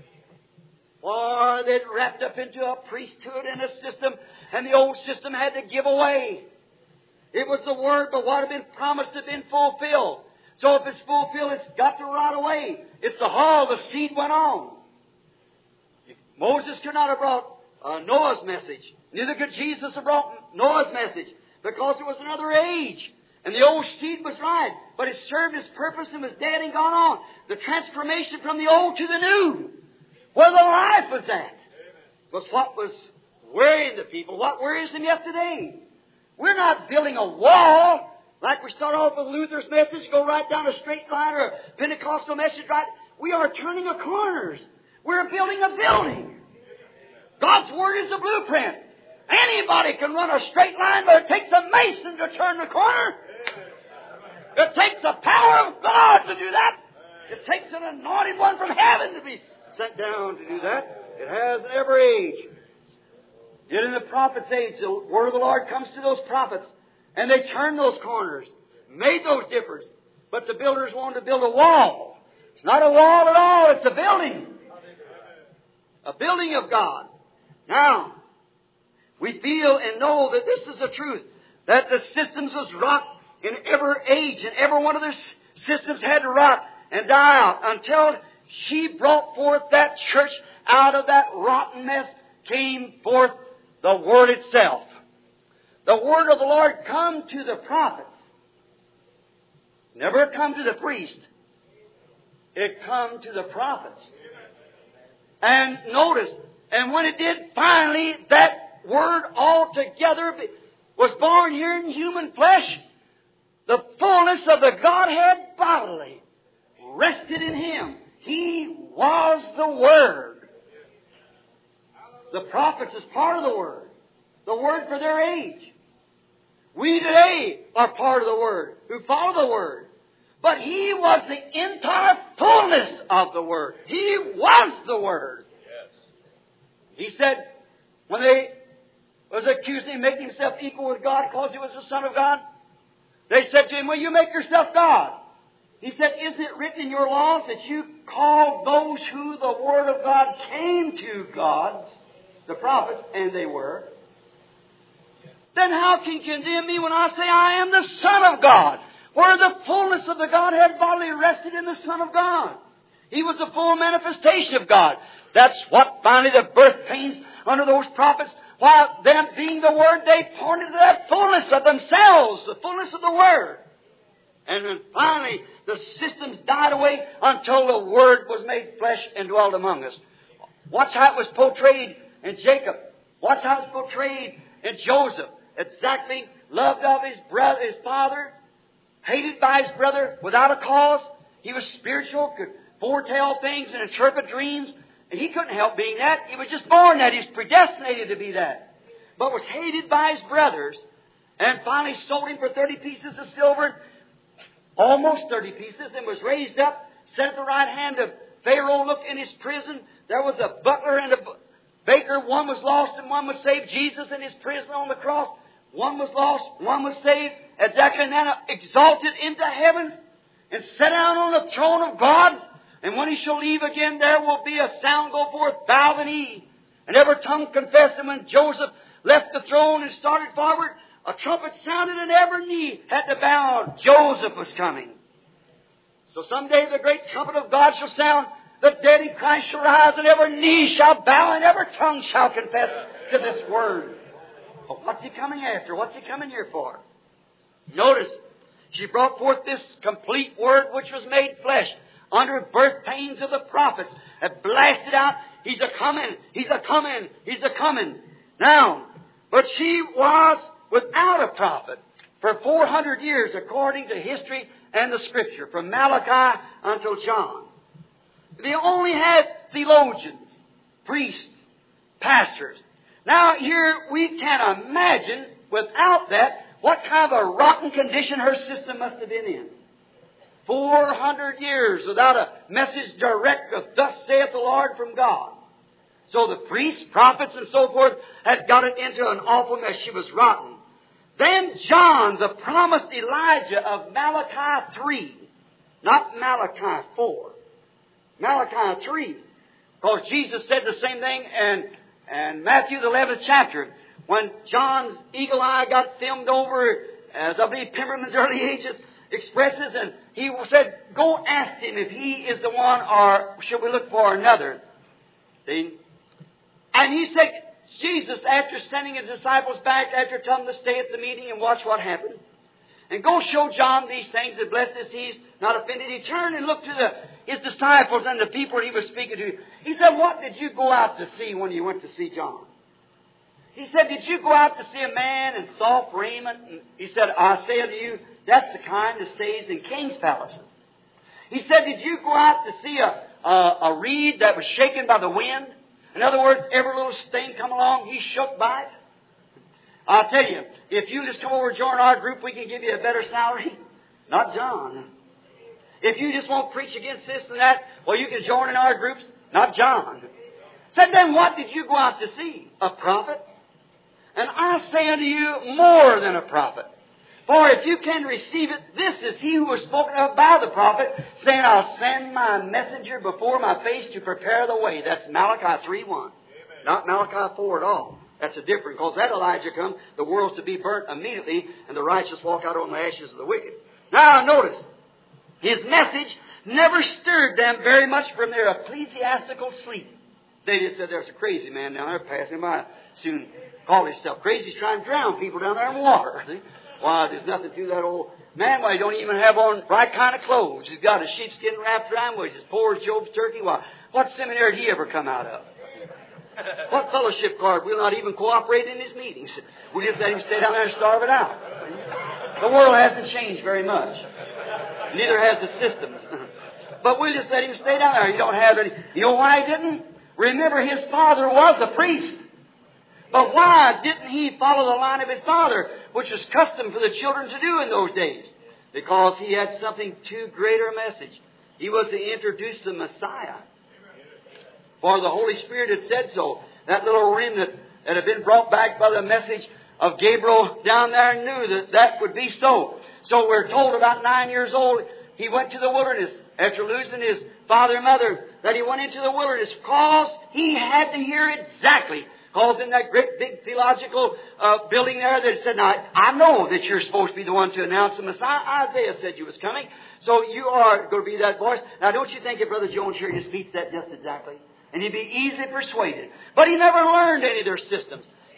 Or they'd wrapped up into a priesthood and a system, and the old system had to give away. It was the Word, but what had been promised had been fulfilled. So if it's fulfilled, it's got to rot away. It's the hull, the seed went on. Moses could not have brought uh, Noah's message. Neither could Jesus have brought Noah's message, because it was another age. And the old seed was right, but it served its purpose and was dead and gone on. The transformation from the old to the new, where the life was at, was what was worrying the people. What worries them yet today? We're not building a wall like we start off with Luther's message, go right down a straight line, or a Pentecostal message, right? We are turning the corners. We're building a building. God's Word is the blueprint. Anybody can run a straight line, but it takes a mason to turn the corner. It takes the power of God to do that. It takes an anointed one from heaven to be sent down to do that. It has in every age. Yet in the prophet's age, the Word of the Lord comes to those prophets, and they turn those corners, made those difference. But the builders wanted to build a wall. It's not a wall at all, it's a building. A building of God. Now, we feel and know that this is the truth, that the systems was rocked in every age, and every one of their systems had to rot and die out until she brought forth that church out of that rotten mess, came forth the Word itself. The Word of the Lord come to the prophets. Never come to the priest. It come to the prophets. And notice, and when it did, finally, that Word altogether was born here in human flesh. The fullness of the Godhead bodily rested in Him. He was the Word. The prophets is part of the Word. The Word for their age. We today are part of the Word, who follow the Word. But He was the entire fullness of the Word. He was the Word. Yes. He said, when they was accusing him of making himself equal with God because He was the Son of God, they said to Him, will you make yourself God? He said, isn't it written in your laws that you call those who the Word of God came to gods, the prophets, and they were? Then how can you condemn me when I say I am the Son of God? Where the fullness of the Godhead bodily rested in the Son of God. He was the full manifestation of God. That's what finally the birth pains under those prophets While them being the Word, they pointed to that fullness of themselves, the fullness of the Word. And then finally, the systems died away until the Word was made flesh and dwelt among us. Watch how it was portrayed in Jacob. Watch how it was portrayed in Joseph. Exactly loved of his brother, his father, hated by his brother without a cause. He was spiritual, could foretell things and interpret dreams. And he couldn't help being that. He was just born that. He was predestinated to be that. But was hated by his brothers. And finally sold him for thirty pieces of silver. Almost thirty pieces. And was raised up, set at the right hand of Pharaoh. Looked in his prison. There was a butler and a baker. One was lost and one was saved. Jesus in his prison on the cross. One was lost, one was saved. Exactly. And then exalted into heavens. And set down on the throne of God. And when He shall leave again, there will be a sound go forth, bow the knee. And every tongue confess. And when Joseph left the throne and started forward, a trumpet sounded and every knee had to bow. Joseph was coming. So someday the great trumpet of God shall sound. The dead in Christ shall rise, and every knee shall bow, and every tongue shall confess to this Word. But what's He coming after? What's He coming here for? Notice, she brought forth this complete Word which was made flesh. Under birth pains of the prophets, had blasted out, He's a-coming, He's a-coming, He's a-coming. Now, but she was without a prophet for four hundred years according to history and the Scripture, from Malachi until John. They only had theologians, priests, pastors. Now here we can imagine, without that, what kind of a rotten condition her system must have been in. Four hundred years without a message direct of thus saith the Lord from God. So the priests, prophets, and so forth had got it into an awful mess. She was rotten. Then John, the promised Elijah of Malachi three, not Malachi four, Malachi three, because Jesus said the same thing in, in Matthew the eleventh chapter. When John's eagle eye got filmed over, as I believe Pemberton's early ages expresses, and he said, go ask him if he is the one, or should we look for another? See? And he said, Jesus, after sending his disciples back, after telling them to stay at the meeting and watch what happened, and go show John these things, and blessed is he, not offended. He turned and looked to the, his disciples and the people he was speaking to. He said, what did you go out to see when you went to see John? He said, did you go out to see a man in soft raiment? And he said, I say unto you, that's the kind that stays in king's palaces. He said, did you go out to see a, a, a reed that was shaken by the wind? In other words, every little thing come along, he shook by it. I'll tell you, if you just come over and join our group, we can give you a better salary. Not John. If you just won't preach against this and that, well, you can join in our groups. Not John. Said, then what did you go out to see? A prophet? And I say unto you, more than a prophet. For if you can receive it, this is he who was spoken of by the prophet, saying, I'll send my messenger before my face to prepare the way. That's Malachi three one. Not Malachi four at all. That's a different, because that Elijah come, the world's to be burnt immediately, and the righteous walk out on the ashes of the wicked. Now notice, his message never stirred them very much from their ecclesiastical sleep. They just said, there's a crazy man down there passing by. Soon called himself crazy. He's trying to drown people down there in water. See? Why, there's nothing to that old man. Why, he don't even have on right kind of clothes. He's got a sheepskin wrapped around him. He's as poor as Job's turkey. Why, what seminary did he ever come out of? What fellowship card? We'll not even cooperate in his meetings. We just let him stay down there and starve it out. The world hasn't changed very much. Neither has the systems. But we'll just let him stay down there. You don't have any. You know why he didn't? Remember, his father was a priest. But why didn't he follow the line of his father, which was custom for the children to do in those days? Because he had something too greater message. He was to introduce the Messiah. For the Holy Spirit had said so. That little remnant that had been brought back by the message of Gabriel down there knew that that would be so. So we're told about nine years old, he went to the wilderness after losing his father and mother, that he went into the wilderness because he had to hear exactly. Because in that great big theological uh, building there, they said, now, I know that you're supposed to be the one to announce the Messiah. Isaiah said you was coming. So you are going to be that voice. Now, don't you think if Brother Jones here just speaks that just exactly? And he'd be easily persuaded. But he never learned any of their systems.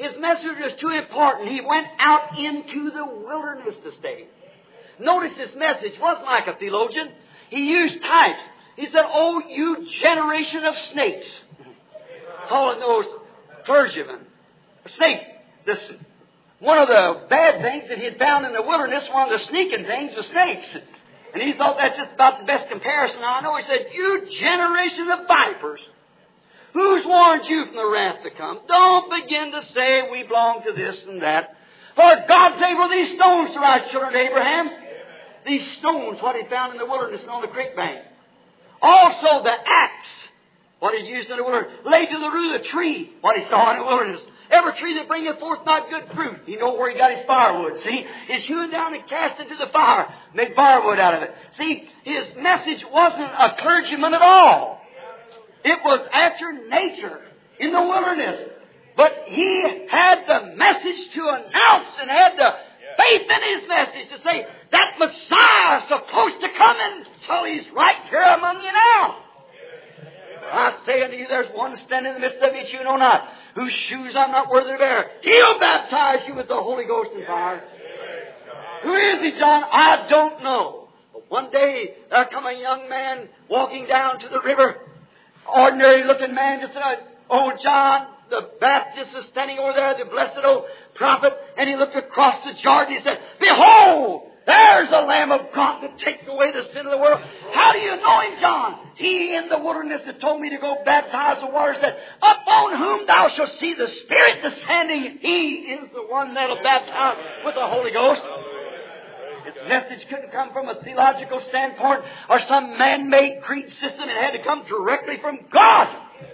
His message was too important. He went out into the wilderness to stay. Notice his message wasn't like a theologian. He used types. He said, "Oh, you generation of snakes." Calling those clergymen snakes. This, one of the bad things that he had found in the wilderness, one of the sneaking things, was snakes. And he thought that's just about the best comparison I know. He said, "You generation of vipers, who's warned you from the wrath to come? Don't begin to say we belong to this and that. For God's able these stones to rise children of Abraham." These stones, what he found in the wilderness and on the creek bank. Also the axe, what he used in the wilderness. Laid to the root of the tree, what he saw in the wilderness. Every tree that bringeth forth not good fruit. You know where he got his firewood. See, he's hewn down and cast into the fire. Made firewood out of it. See, his message wasn't a clergyman at all. It was after nature in the wilderness. But he had the message to announce and had the faith in his message to say that Messiah is supposed to come until he's right here among you now. I say unto you, there's one standing in the midst of you, you know not, whose shoes I'm not worthy to bear. He'll baptize you with the Holy Ghost and fire. Who is he, John? I don't know. But one day there come a young man walking down to the river. Ordinary looking man, just an old John the Baptist is standing over there, the blessed old prophet, and he looked across the Jordan and he said, "Behold, there's the Lamb of God that takes away the sin of the world." How do you know him, John? He in the wilderness that told me to go baptize the water said, "Upon whom thou shalt see the Spirit descending, he is the one that'll baptize with the Holy Ghost." His message couldn't come from a theological standpoint or some man-made creed system. It had to come directly from God.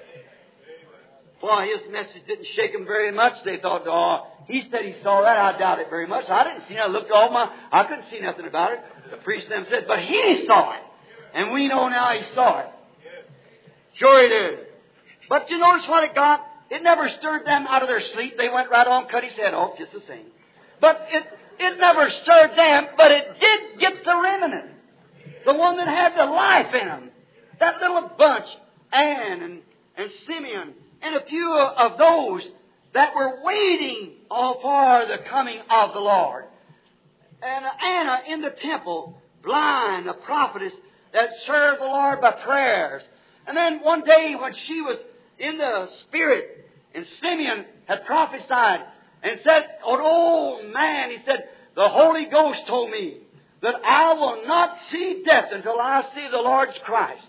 Well, his message didn't shake them very much. They thought, "Oh, he said he saw that. I doubt it very much. I didn't see it. I looked all my, I couldn't see nothing about it." The priest then said, "But he saw it. And we know now he saw it." Sure he did. But you notice what it got? It never stirred them out of their sleep. They went right on, cut his head off, just the same. But it, it never stirred them, but it did get the remnant. The one that had the life in them. That little bunch, Anne and, and Simeon, and a few of those that were waiting for the coming of the Lord. And Anna in the temple, blind, a prophetess that served the Lord by prayers. And then one day when she was in the Spirit, and Simeon had prophesied and said, "An old man," he said, "the Holy Ghost told me that I will not see death until I see the Lord's Christ."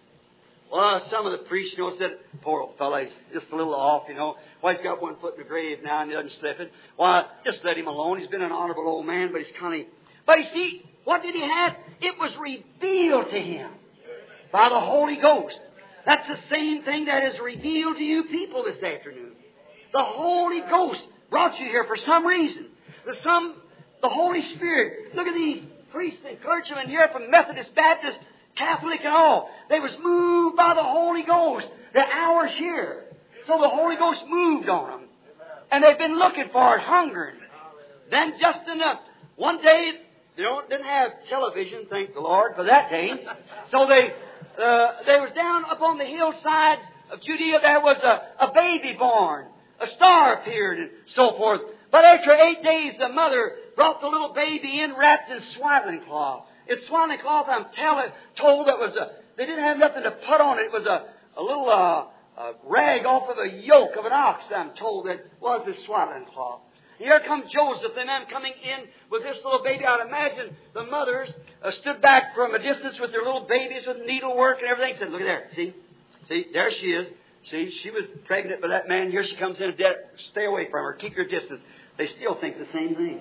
Well, some of the priests, you know, said, "Poor old fellow, he's just a little off, you know. Why, he's got one foot in the grave now and he doesn't slip it. Why, just let him alone. He's been an honorable old man, but he's kind of..." But you see, what did he have? It was revealed to him by the Holy Ghost. That's the same thing that is revealed to you people this afternoon. The Holy Ghost brought you here for some reason. The some, the Holy Spirit. Look at these priests and clergymen here from Methodist, Baptist, Catholic and all. They was moved by the Holy Ghost. The hour's here. So the Holy Ghost moved on them. And they've been looking for it, hungering. Then just enough. One day, they don't, didn't have television, thank the Lord, for that day. So they, uh, they was down up on the hillsides of Judea. There was a, a baby born. A star appeared and so forth. But after eight days, the mother brought the little baby in wrapped in swaddling cloth. It's swaddling cloth, I'm telling, told that was a, they didn't have nothing to put on it. It was a, a little uh, a rag off of a yoke of an ox, I'm told, that was this swaddling cloth. Here comes Joseph and them coming in with this little baby. I'd imagine the mothers uh, stood back from a distance with their little babies with needlework and everything. Said, "Look at there, see? See, there she is. See, she was pregnant by that man. Here she comes in. Stay away from her. Keep your distance." They still think the same thing.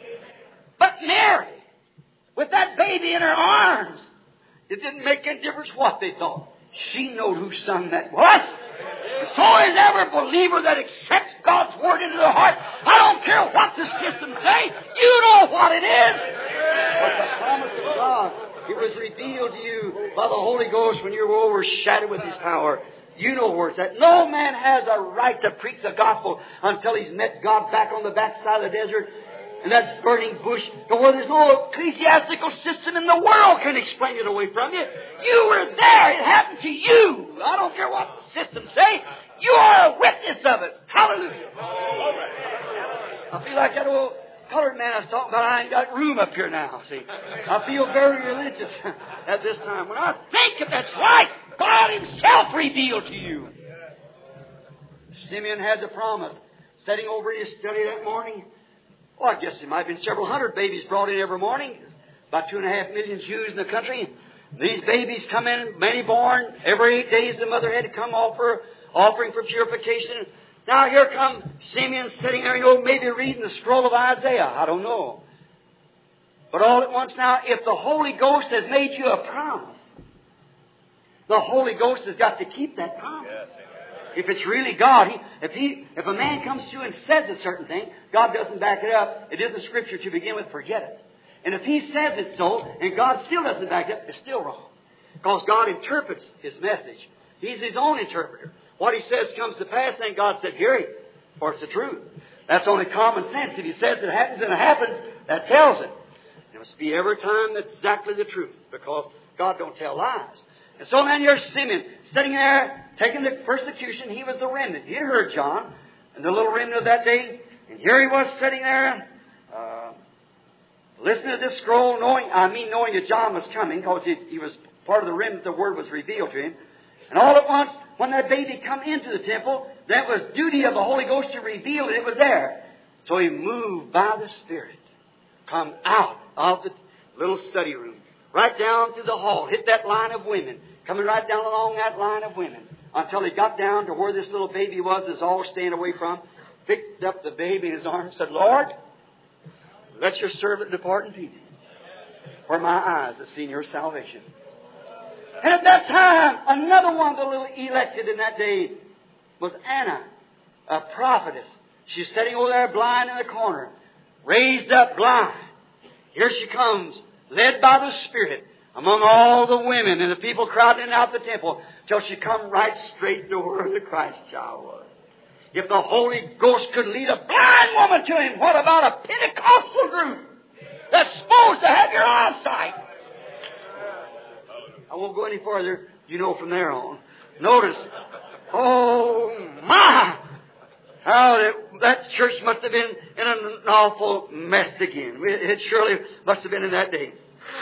But Mary, with that baby in her arms, it didn't make any difference what they thought. She knew whose son that was. So is every believer that accepts God's Word into their heart. I don't care what the systems say. You know what it is. But the promise of God, it was revealed to you by the Holy Ghost when you were overshadowed with His power. You know where it's at. No man has a right to preach the gospel until he's met God back on the backside of the desert. and that burning bush to where there's no ecclesiastical system in the world can explain it away from you. You were there. It happened to you. I don't care what the systems say. You are a witness of it. Hallelujah. I feel like that old colored man I was talking about. I ain't got room up here now, see. I feel very religious at this time. When I think if that's right, God Himself revealed to you. Simeon had the promise. Sitting over in his study that morning, well, I guess there might have been several hundred babies brought in every morning. About two and a half million Jews in the country. These babies come in, many born. Every eight days the mother had to come offer offering for purification. Now here come Simeon sitting there, you know, maybe reading the scroll of Isaiah. I don't know. But all at once now, if the Holy Ghost has made you a promise, the Holy Ghost has got to keep that promise. If it's really God, he, if he, if a man comes to you and says a certain thing, God doesn't back it up. It isn't Scripture to begin with. Forget it. And if He says it's so, and God still doesn't back it up, it's still wrong. Because God interprets His message. He's His own interpreter. What He says comes to pass, then God said, hear it, for it's the truth. That's only common sense. If He says it happens and it happens, that tells it. It must be every time that's exactly the truth, because God don't tell lies. And so then here's Simeon sitting there, taking the persecution. He was the remnant. He heard John and the little remnant of that day. And here he was sitting there, uh, listening to this scroll, knowing, I mean, knowing that John was coming, because he, he was part of the remnant, the Word was revealed to him. And all at once, when that baby come into the temple, that was duty of the Holy Ghost to reveal it. It was there. So he moved by the Spirit, come out of the little study room, right down through the hall, hit that line of women, coming right down along that line of women, until he got down to where this little baby was, is all staying away from, picked up the baby in his arms and said, Lord, let your servant depart in peace, for my eyes have seen your salvation. And at that time, another one of the little elected in that day was Anna, a prophetess. She's sitting over there blind in the corner, raised up blind. Here she comes, led by the Spirit, among all the women and the people crowding out the temple, till she come right straight to where the Christ child was. If the Holy Ghost could lead a blind woman to Him, what about a Pentecostal group that's supposed to have your eyesight? I won't go any farther. You know from there on. Notice, oh my, how that, that church must have been in an awful mess again. It surely must have been in that day.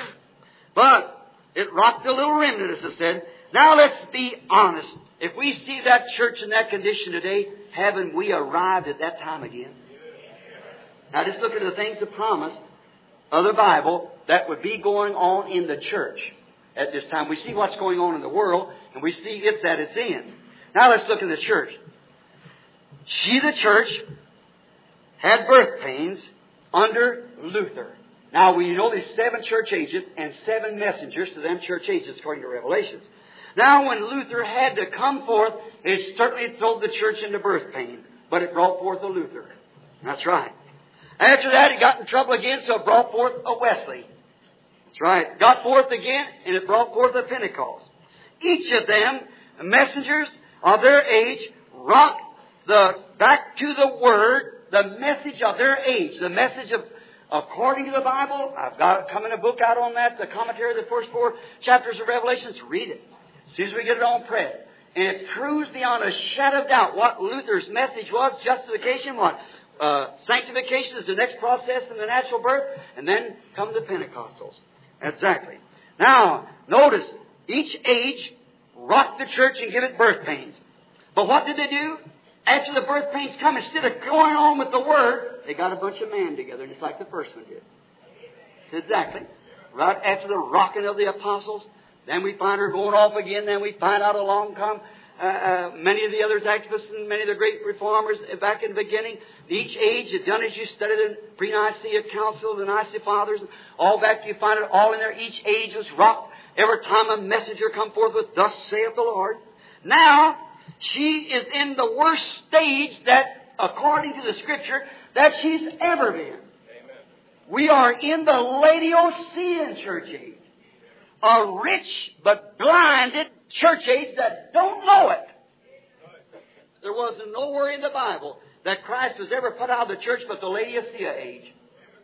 But it rocked the little remnant, as I said. Now let's be honest. If we see that church in that condition today, haven't we arrived at that time again? Now just look at the things of promise of the Bible that would be going on in the church at this time. We see what's going on in the world, and we see it's at its end. Now let's look at the church. She, the church, had birth pains under Luther. Now, we know there's seven church ages and seven messengers to them church ages, according to Revelations. Now, when Luther had to come forth, it certainly threw the church into birth pain, but it brought forth a Luther. That's right. After that, he got in trouble again, so it brought forth a Wesley. That's right. Got forth again, and it brought forth a Pentecost. Each of them, messengers of their age, rocked the back to the Word, the message of their age, the message of according to the Bible. I've got coming a book out on that, the commentary of the first four chapters of Revelations. Read it as soon as we get it on press. And it proves beyond a shadow of doubt what Luther's message was. Justification, what? Uh, sanctification is the next process in the natural birth. And then come the Pentecostals. Exactly. Now, notice, each age rocked the church and give it birth pains. But what did they do? After the birth pains come, instead of going on with the Word, they got a bunch of men together, just like the first one did. Exactly. Right after the rocking of the apostles, then we find her going off again. Then we find out along come uh, uh, many of the others activists and many of the great reformers back in the beginning. Each age, you've done as you studied in pre-Nicea Council, the Nicea Fathers, all back you find it all in there. Each age was rocked every time a messenger come forth with, "Thus saith the Lord." Now, she is in the worst stage that, according to the Scripture, that she's ever been. Amen. We are in the Laodicean church age. A rich but blinded church age that don't know it. There wasn't nowhere in the Bible that Christ was ever put out of the church but the Laodicea age.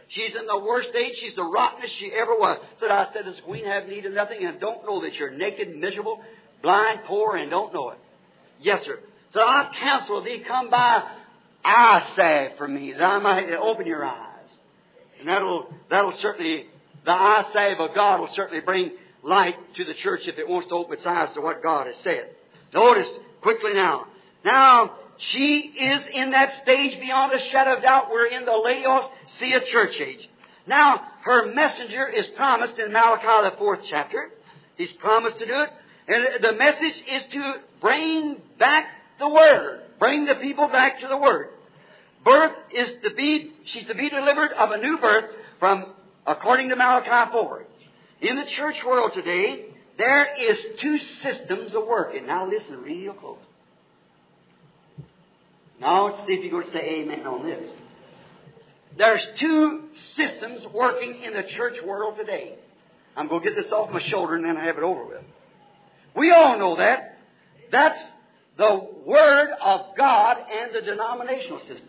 She's in the worst state. She's the rottenest she ever was. Said, I said, this queen have need of nothing and don't know that you're naked, miserable, blind, poor, and don't know it. Yes, sir. So I counsel thee, come by eye salve for me, that I might open your eyes. And that'll, that'll certainly, the eye salve of God will certainly bring light to the church if it wants to open its eyes to what God has said. Notice quickly now. Now, she is in that stage beyond a shadow of doubt. We're in the Laodicea church age. Now, her messenger is promised in Malachi, the fourth chapter. He's promised to do it. And the message is to bring back the Word. Bring the people back to the Word. Birth is to be, she's to be delivered of a new birth from, according to Malachi four. In the church world today, there is two systems of working. Now listen real close. Now let's see if you're going to say amen on this. There's two systems working in the church world today. I'm going to get this off my shoulder and then I have it over with. We all know that. That's the Word of God and the denominational system.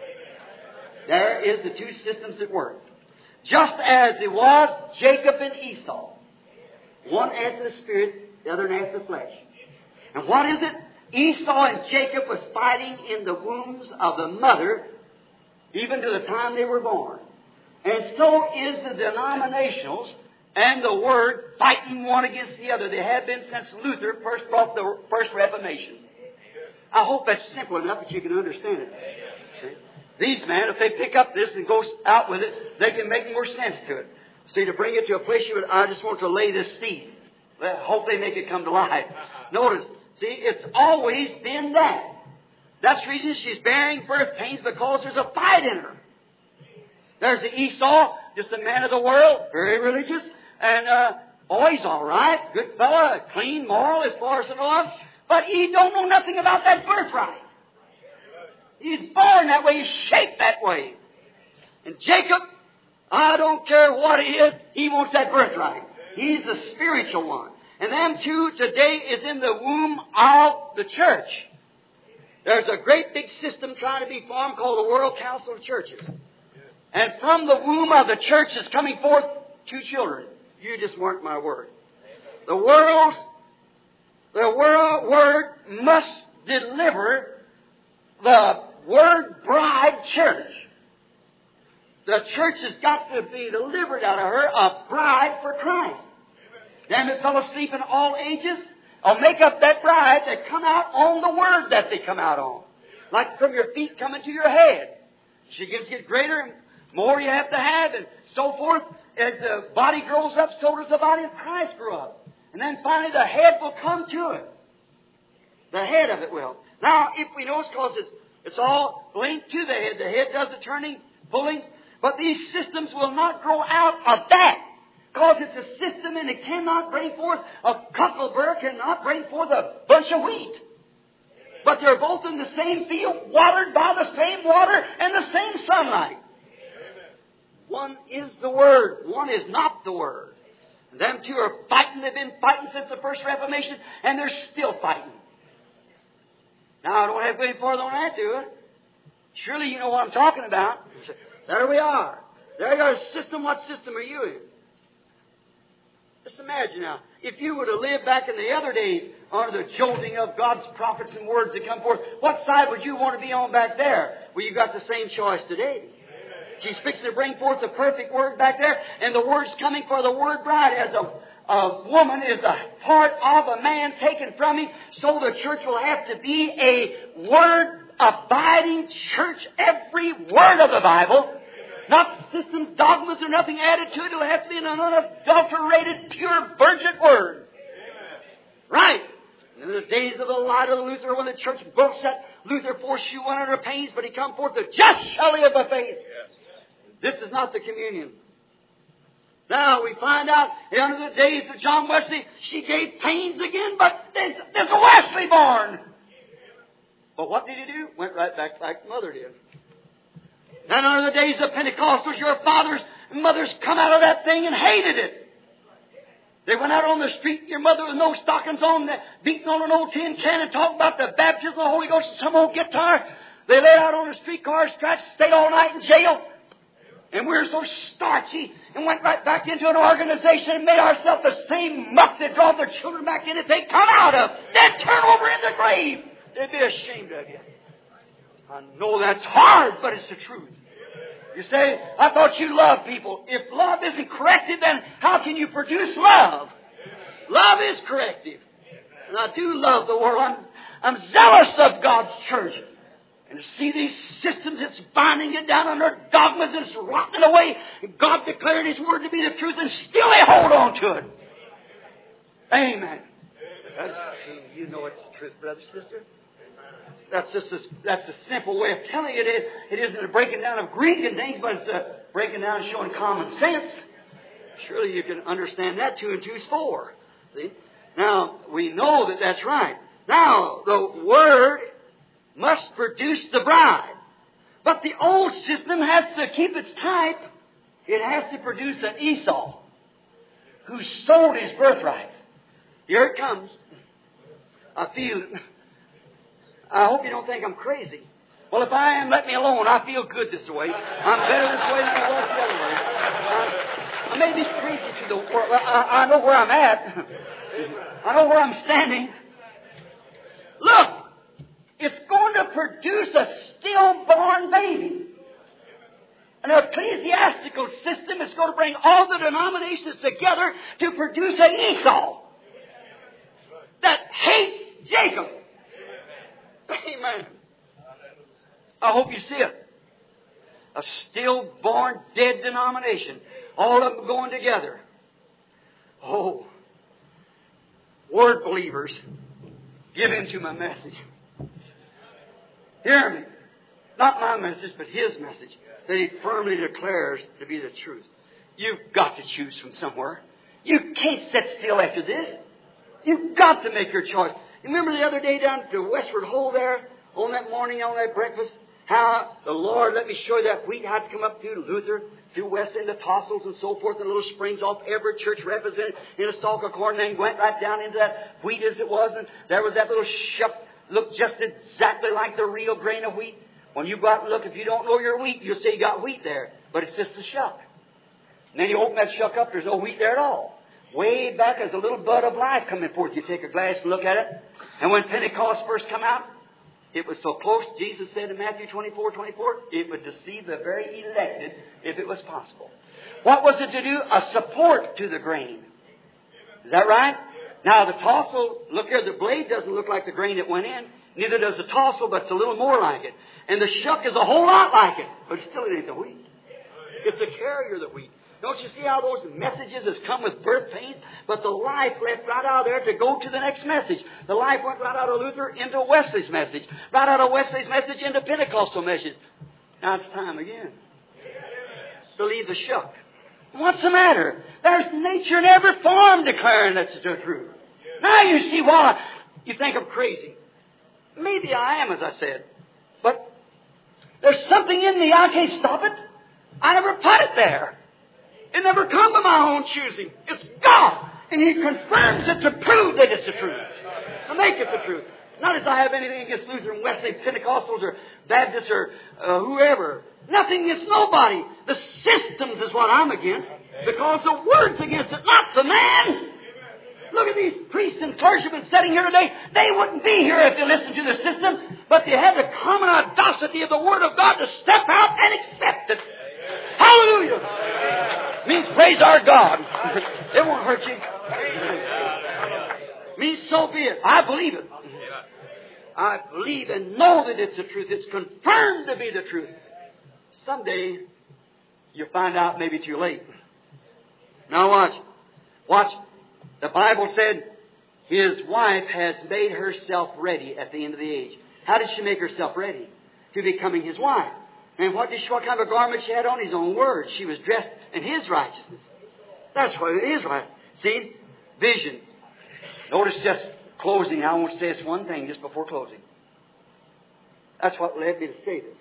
There is the two systems at work. Just as it was Jacob and Esau. One after the Spirit, the other after the flesh. And what is it? Esau and Jacob was fighting in the wombs of the mother even to the time they were born. And so is the denominationals and the Word fighting one against the other. They have been since Luther first brought the First Reformation. I hope that's simple enough that you can understand it. Okay? These men, if they pick up this and go out with it, they can make more sense to it. See, to bring it to a place you would, I just want to lay this seed. I hope they make it come to life. Notice, see, it's always been that. That's the reason she's bearing birth pains, because there's a fight in her. There's the Esau, just a man of the world, very religious, and uh, oh, he's all right, good fellow, clean, moral as far as the Lord, but he don't know nothing about that birthright. He's born that way, he's shaped that way. And Jacob, I don't care what he is, he wants that birthright. He's the spiritual one. And them two today is in the womb of the church. There's a great big system trying to be formed called the World Council of Churches. And from the womb of the church is coming forth two children. You just weren't my word. The world's, the world word must deliver the word bride church. The church has got to be delivered out of her, a bride for Christ. Them that fell asleep in all ages, I'll make up that bride that come out on the Word that they come out on. Like from your feet coming to your head. She gets get greater and more you have to have and so forth. As the body grows up, so does the body of Christ grow up. And then finally the head will come to it. The head of it will. Now, if we notice, because it's, it's all linked to the head. The head does the turning, pulling. But these systems will not grow out of that. Because it's a system and it cannot bring forth, a cocklebur cannot bring forth a bunch of wheat. But they're both in the same field, watered by the same water and the same sunlight. One is the Word, one is not the Word. And them two are fighting, they've been fighting since the First Reformation, and they're still fighting. Now, I don't have to go any farther on that, do I? Surely you know what I'm talking about. There we are. There you are, system. What system are you in? Just imagine now, if you were to live back in the other days under the jolting of God's prophets and words that come forth, what side would you want to be on back there? Well, you got the same choice today. She's fixing to bring forth the perfect Word back there, and the Word's coming for the Word bride. As a, a woman is a part of a man taken from him, so the church will have to be a Word-abiding church. Every word of the Bible. Not systems, dogmas, or nothing added to it. It'll have to be an unadulterated, pure, virgin Word. Amen. Right. In the days of the light of the Luther, when the church broke that Luther forced you one hundred pains, but he come forth, the just shall live by faith. Yes. This is not the communion. Now we find out, under the days of John Wesley, she gave pains again, but there's, there's a Wesley born. But what did he do? Went right back like Mother did. And under the days of Pentecostals, your fathers and mothers come out of that thing and hated it. They went out on the street, your mother with no stockings on, beating on an old tin can and talking about the baptism of the Holy Ghost and some old guitar. They laid out on the streetcar, scratched, stayed all night in jail. And we're so starchy and went right back into an organization and made ourselves the same muck that drove their children back in if they come out of. They'd turn over in the grave. They'd be ashamed of you. I know that's hard, but it's the truth. You say, I thought you loved people. If love isn't corrective, then how can you produce love? Love is corrective. And I do love the world. I'm, I'm zealous of God's church. And to see these systems, it's binding it down under dogmas and it's rotting away. And God declared His Word to be the truth and still they hold on to it. Amen. That's, you know it's the truth, brother, sister. That's just a, that's a simple way of telling it. It, it isn't a breaking down of Greek and things, but it's a breaking down and showing common sense. Surely you can understand that. Two and two is four. See? Now, we know that that's right. Now, the Word must produce the bride. But the old system has to keep its type. It has to produce an Esau who sold his birthright. Here it comes. I feel it. I hope you don't think I'm crazy. Well, if I am, let me alone. I feel good this way. I'm better this way than I was the other way. I, I may be crazy to the world. I, I know where I'm at. I know where I'm standing. Look, it's going to produce a stillborn baby. An ecclesiastical system is going to bring all the denominations together to produce an Esau that hates Jacob. Amen. I hope you see it. A stillborn, dead denomination. All of them going together. Oh, Word believers, give into my message. Hear me. Not my message, but His message that He firmly declares to be the truth. You've got to choose from somewhere. You can't sit still after this. You've got to make your choice. You remember the other day down at the Westward Hole there, on that morning, on that breakfast, how the Lord let me show you that wheat, how it's come up through Luther, through West End of Tossels and so forth, and little springs off every church represented in a stalk of corn, and then went right down into that wheat as it was, and there was that little shuck, looked just exactly like the real grain of wheat. When you go out and look, if you don't know your wheat, you'll say you got wheat there, but it's just a shuck. And then you open that shuck up, there's no wheat there at all. Way back as a little bud of life coming forth. You take a glass and look at it. And when Pentecost first come out, it was so close, Jesus said in Matthew twenty-four, twenty-four, it would deceive the very elected if it was possible. What was it to do? A support to the grain. Is that right? Now the tassel, look here, the blade doesn't look like the grain that went in. Neither does the tassel, but it's a little more like it. And the shuck is a whole lot like it. But still it ain't the wheat. It's the carrier of the wheat. Don't you see how those messages has come with birth pains? But the life left right out of there to go to the next message. The life went right out of Luther into Wesley's message. Right out of Wesley's message into Pentecostal message. Now it's time again to leave the shuck. What's the matter? There's nature in every form declaring that's the truth. Now you see why you think I'm crazy. Maybe I am, as I said. But there's something in me. I can't stop it. I never put it there. It never come by my own choosing. It's God. And He confirms it to prove that it's the truth. To make it the truth. Not as I have anything against Lutheran, Wesley, Pentecostals, or Baptists, or uh, whoever. Nothing against nobody. The systems is what I'm against. Because the Word's against it, not the man. Look at these priests and clergymen sitting here today. They wouldn't be here if they listened to the system. But they had the common audacity of the Word of God to step out and accept it. Hallelujah! Means praise our God. It won't hurt you. Means so be it. I believe it. I believe and know that it's the truth. It's confirmed to be the truth. Someday you'll find out maybe too late. Now watch. Watch. The Bible said His wife has made herself ready at the end of the age. How did she make herself ready? To becoming His wife. And what did she, what kind of a garment she had on? His own word. She was dressed in His righteousness. That's what it is, right? See? Vision. Notice just closing. I want to say this one thing just before closing. That's what led me to say this.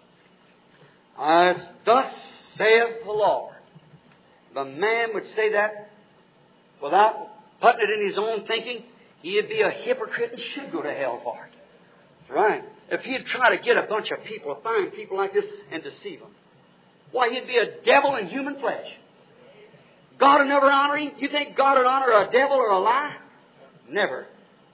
As thus saith the Lord. If a man would say that without putting it in his own thinking, he'd be a hypocrite and should go to hell for it. That's right. If he'd try to get a bunch of people, find people like this, and deceive them. why, he'd be a devil in human flesh. God would never honor him? You think God would honor a devil or a lie? Never.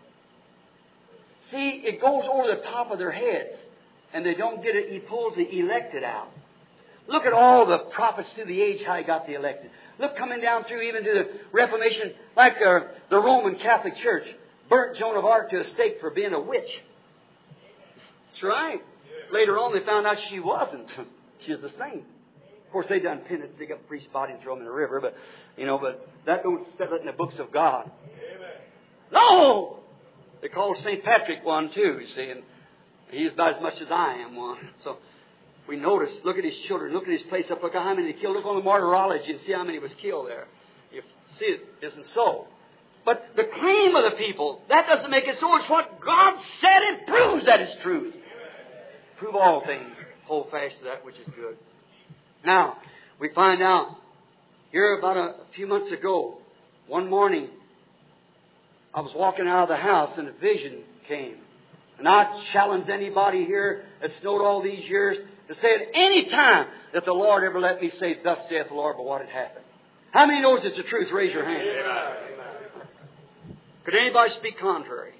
See, it goes over the top of their heads, and they don't get it. He pulls the elected out. Look at all the prophets through the age, how he got the elected. Look, coming down through even to the Reformation, like uh, the Roman Catholic Church burnt Joan of Arc to a stake for being a witch. That's right. Later on, they found out she wasn't. She was the saint. Of course, they done penance, dig up a priest's body and throw him in the river, but, you know, but that don't set it in the books of God. Amen. No! They call Saint Patrick one, too, you see, and he's about as much as I am one. So we notice, look at his children, look at his place up, look at how many they killed. Look on the martyrology and see how many was killed there. You see, it isn't so. But the claim of the people, that doesn't make it so. It's what God said. It proves that it's truth. Prove all things. Hold fast to that which is good. Now, we find out here about a few months ago, one morning, I was walking out of the house and a vision came. And I challenge anybody here that snowed all these years to say at any time that the Lord ever let me say, thus saith the Lord, but what had happened. How many knows it's the truth? Raise your hand. Amen. Could anybody speak contrary?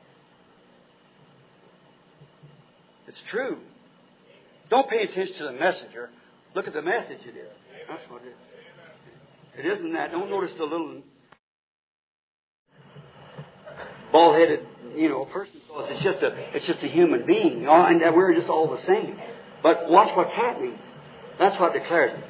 It's true. Don't pay attention to the messenger. Look at the message it is. That's what it is. It isn't that. Don't notice the little bald-headed, you know, person. It's just a, it's just a human being, you know, and we're just all the same. But watch what's happening. That's what declares it.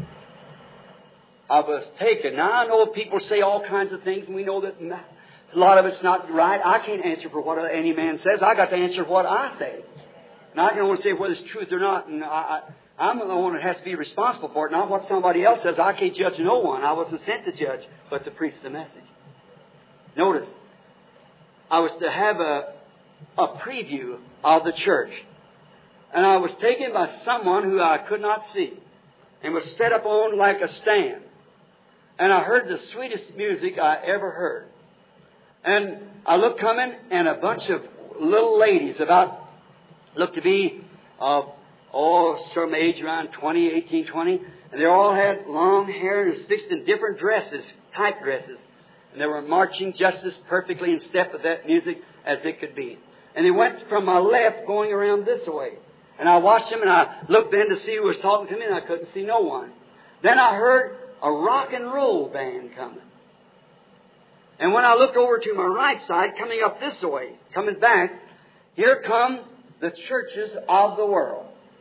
I was taken. Now I know people say all kinds of things, and we know that a lot of it's not right. I can't answer for what any man says. I got to answer for what I say. Now I can only say whether it's truth or not, and I, I, I'm the one that has to be responsible for it, not what somebody else says. I can't judge no one. I wasn't sent to judge, but to preach the message. Notice, I was to have a, a preview of the church. And I was taken by someone who I could not see and was set up on like a stand. And I heard the sweetest music I ever heard. And I looked coming, and a bunch of little ladies about, looked to be, uh, oh, some age around twenty, eighteen, twenty. And they all had long hair and was fixed in different dresses, type dresses. And they were marching just as perfectly in step with that music as it could be. And they went from my left going around this way. And I watched them, and I looked then to see who was talking to me, and I couldn't see no one. Then I heard a rock and roll band coming. And when I looked over to my right side, coming up this way, coming back, here come the churches of the world.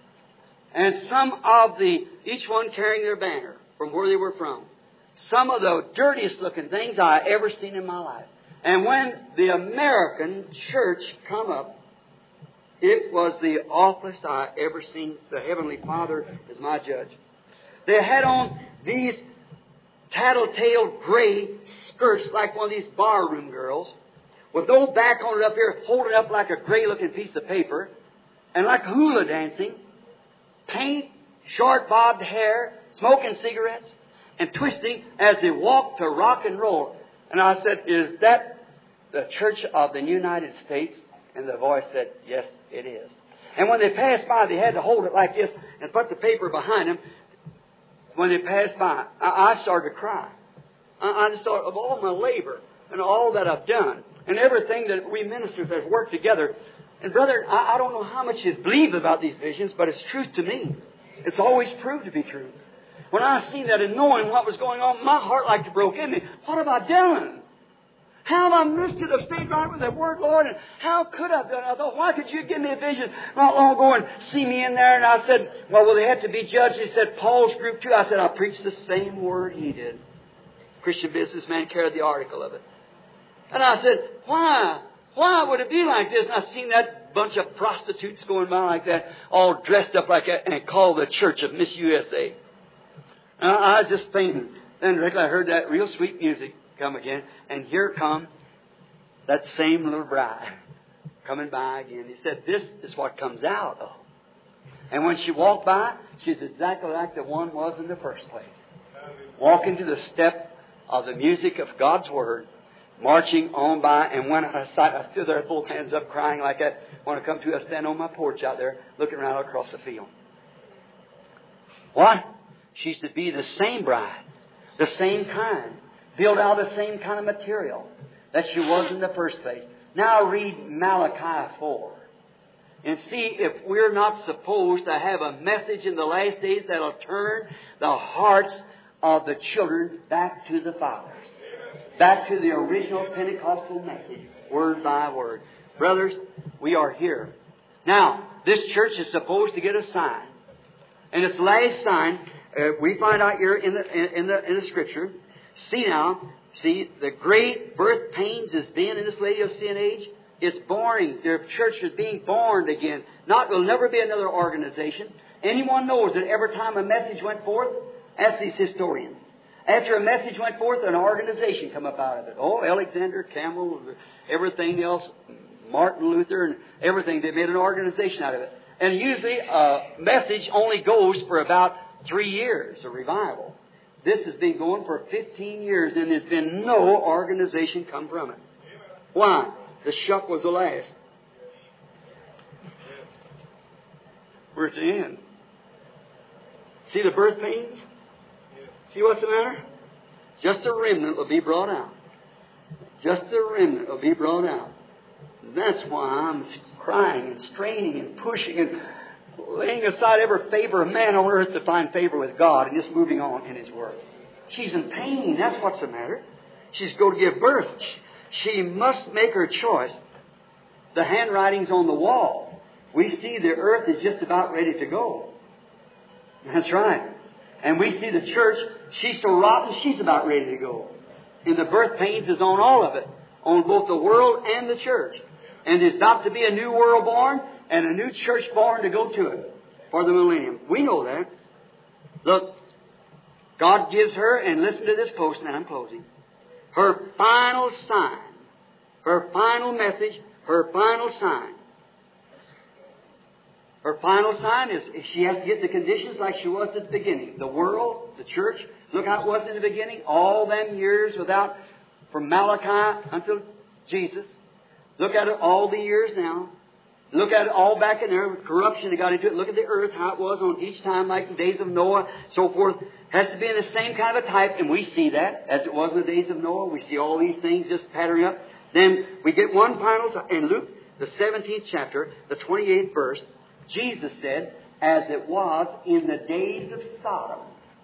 And some of the, each one carrying their banner from where they were from. Some of the dirtiest looking things I ever seen in my life. And when the American church come up, it was the awfulest I ever seen. The Heavenly Father is my judge. They had on these tattletale gray skirts like one of these barroom girls, with no back on it up here, holding up like a gray-looking piece of paper, and like hula dancing, paint, short bobbed hair, smoking cigarettes, and twisting as they walked to rock and roll. And I said, is that the Church of the United States? And the voice said, yes, it is. And when they passed by, they had to hold it like this and put the paper behind them. When they passed by, I, I started to cry. I, I just thought of all my labor and all that I've done and everything that we ministers have worked together. And brother, I, I don't know how much you believe about these visions, but it's truth to me. It's always proved to be true. When I seen that and knowing what was going on, my heart like to broke in me. What have I done? How have I missed it? I've stayed right with the Word, Lord, and how could I have done it? I thought, why could you give me a vision not long ago and see me in there? And I said, well, will they have to be judged? He said, Paul's group too. I said, I preached the same word he did. Christian Businessman carried the article of it. And I said, why? Why would it be like this? And I seen that bunch of prostitutes going by like that, all dressed up like that, and called the Church of Miss U S A. And I was just thinking. Then directly I heard that real sweet music come again, and here come that same little bride coming by again. He said, this is what comes out of. And when she walked by, she's exactly like the one was in the first place. Walking to the step of the music of God's Word, marching on by, and when I sight, I stood there, both hands up, crying like that. When I come to, I stand on my porch out there, looking around across the field. What? She's to be the same bride, the same kind, built out of the same kind of material that she was in the first place. Now read Malachi four. And see if we're not supposed to have a message in the last days that'll turn the hearts of the children back to the fathers. Back to the original Pentecostal message, word by word. Brothers, we are here. Now, this church is supposed to get a sign. And its last sign, uh, we find out here in the, in, the, in the Scripture. See now, see, the great birth pains has been in this Laodicean age. It's born. Their church is being born again. Not, there'll never be another organization. Anyone knows that every time a message went forth, ask these historians. After a message went forth, an organization come up out of it. Oh, Alexander Campbell, everything else, Martin Luther, and everything. They made an organization out of it. And usually a message only goes for about three years, a revival. This has been going for fifteen years, and there's been no organization come from it. Why? The shuck was the last. We're at the end. See the birth pains? See what's the matter? Just a remnant will be brought out. Just a remnant will be brought out. That's why I'm crying and straining and pushing and laying aside every favor of man on earth to find favor with God and just moving on in His Word. She's in pain. That's what's the matter. She's going to give birth. She must make her choice. The handwriting's on the wall. We see the earth is just about ready to go. That's right. And we see the church, she's so rotten, she's about ready to go. And the birth pains is on all of it, on both the world and the church. And there's about to be a new world born and a new church born to go to it for the millennium. We know that. Look, God gives her, and listen to this close, and I'm closing, her final sign, her final message, her final sign. Her final sign is she has to get the conditions like she was at the beginning. The world, the church, look how it was in the beginning. All them years without, from Malachi until Jesus. Look at it all the years now. Look at it all back in there with corruption that got into it. Look at the earth, how it was on each time, like the days of Noah, so forth. Has to be in the same kind of a type, and we see that, as it was in the days of Noah. We see all these things just patterning up. Then we get one final, in Luke, the seventeenth chapter, the twenty-eighth verse, Jesus said, as it was in the days of Sodom,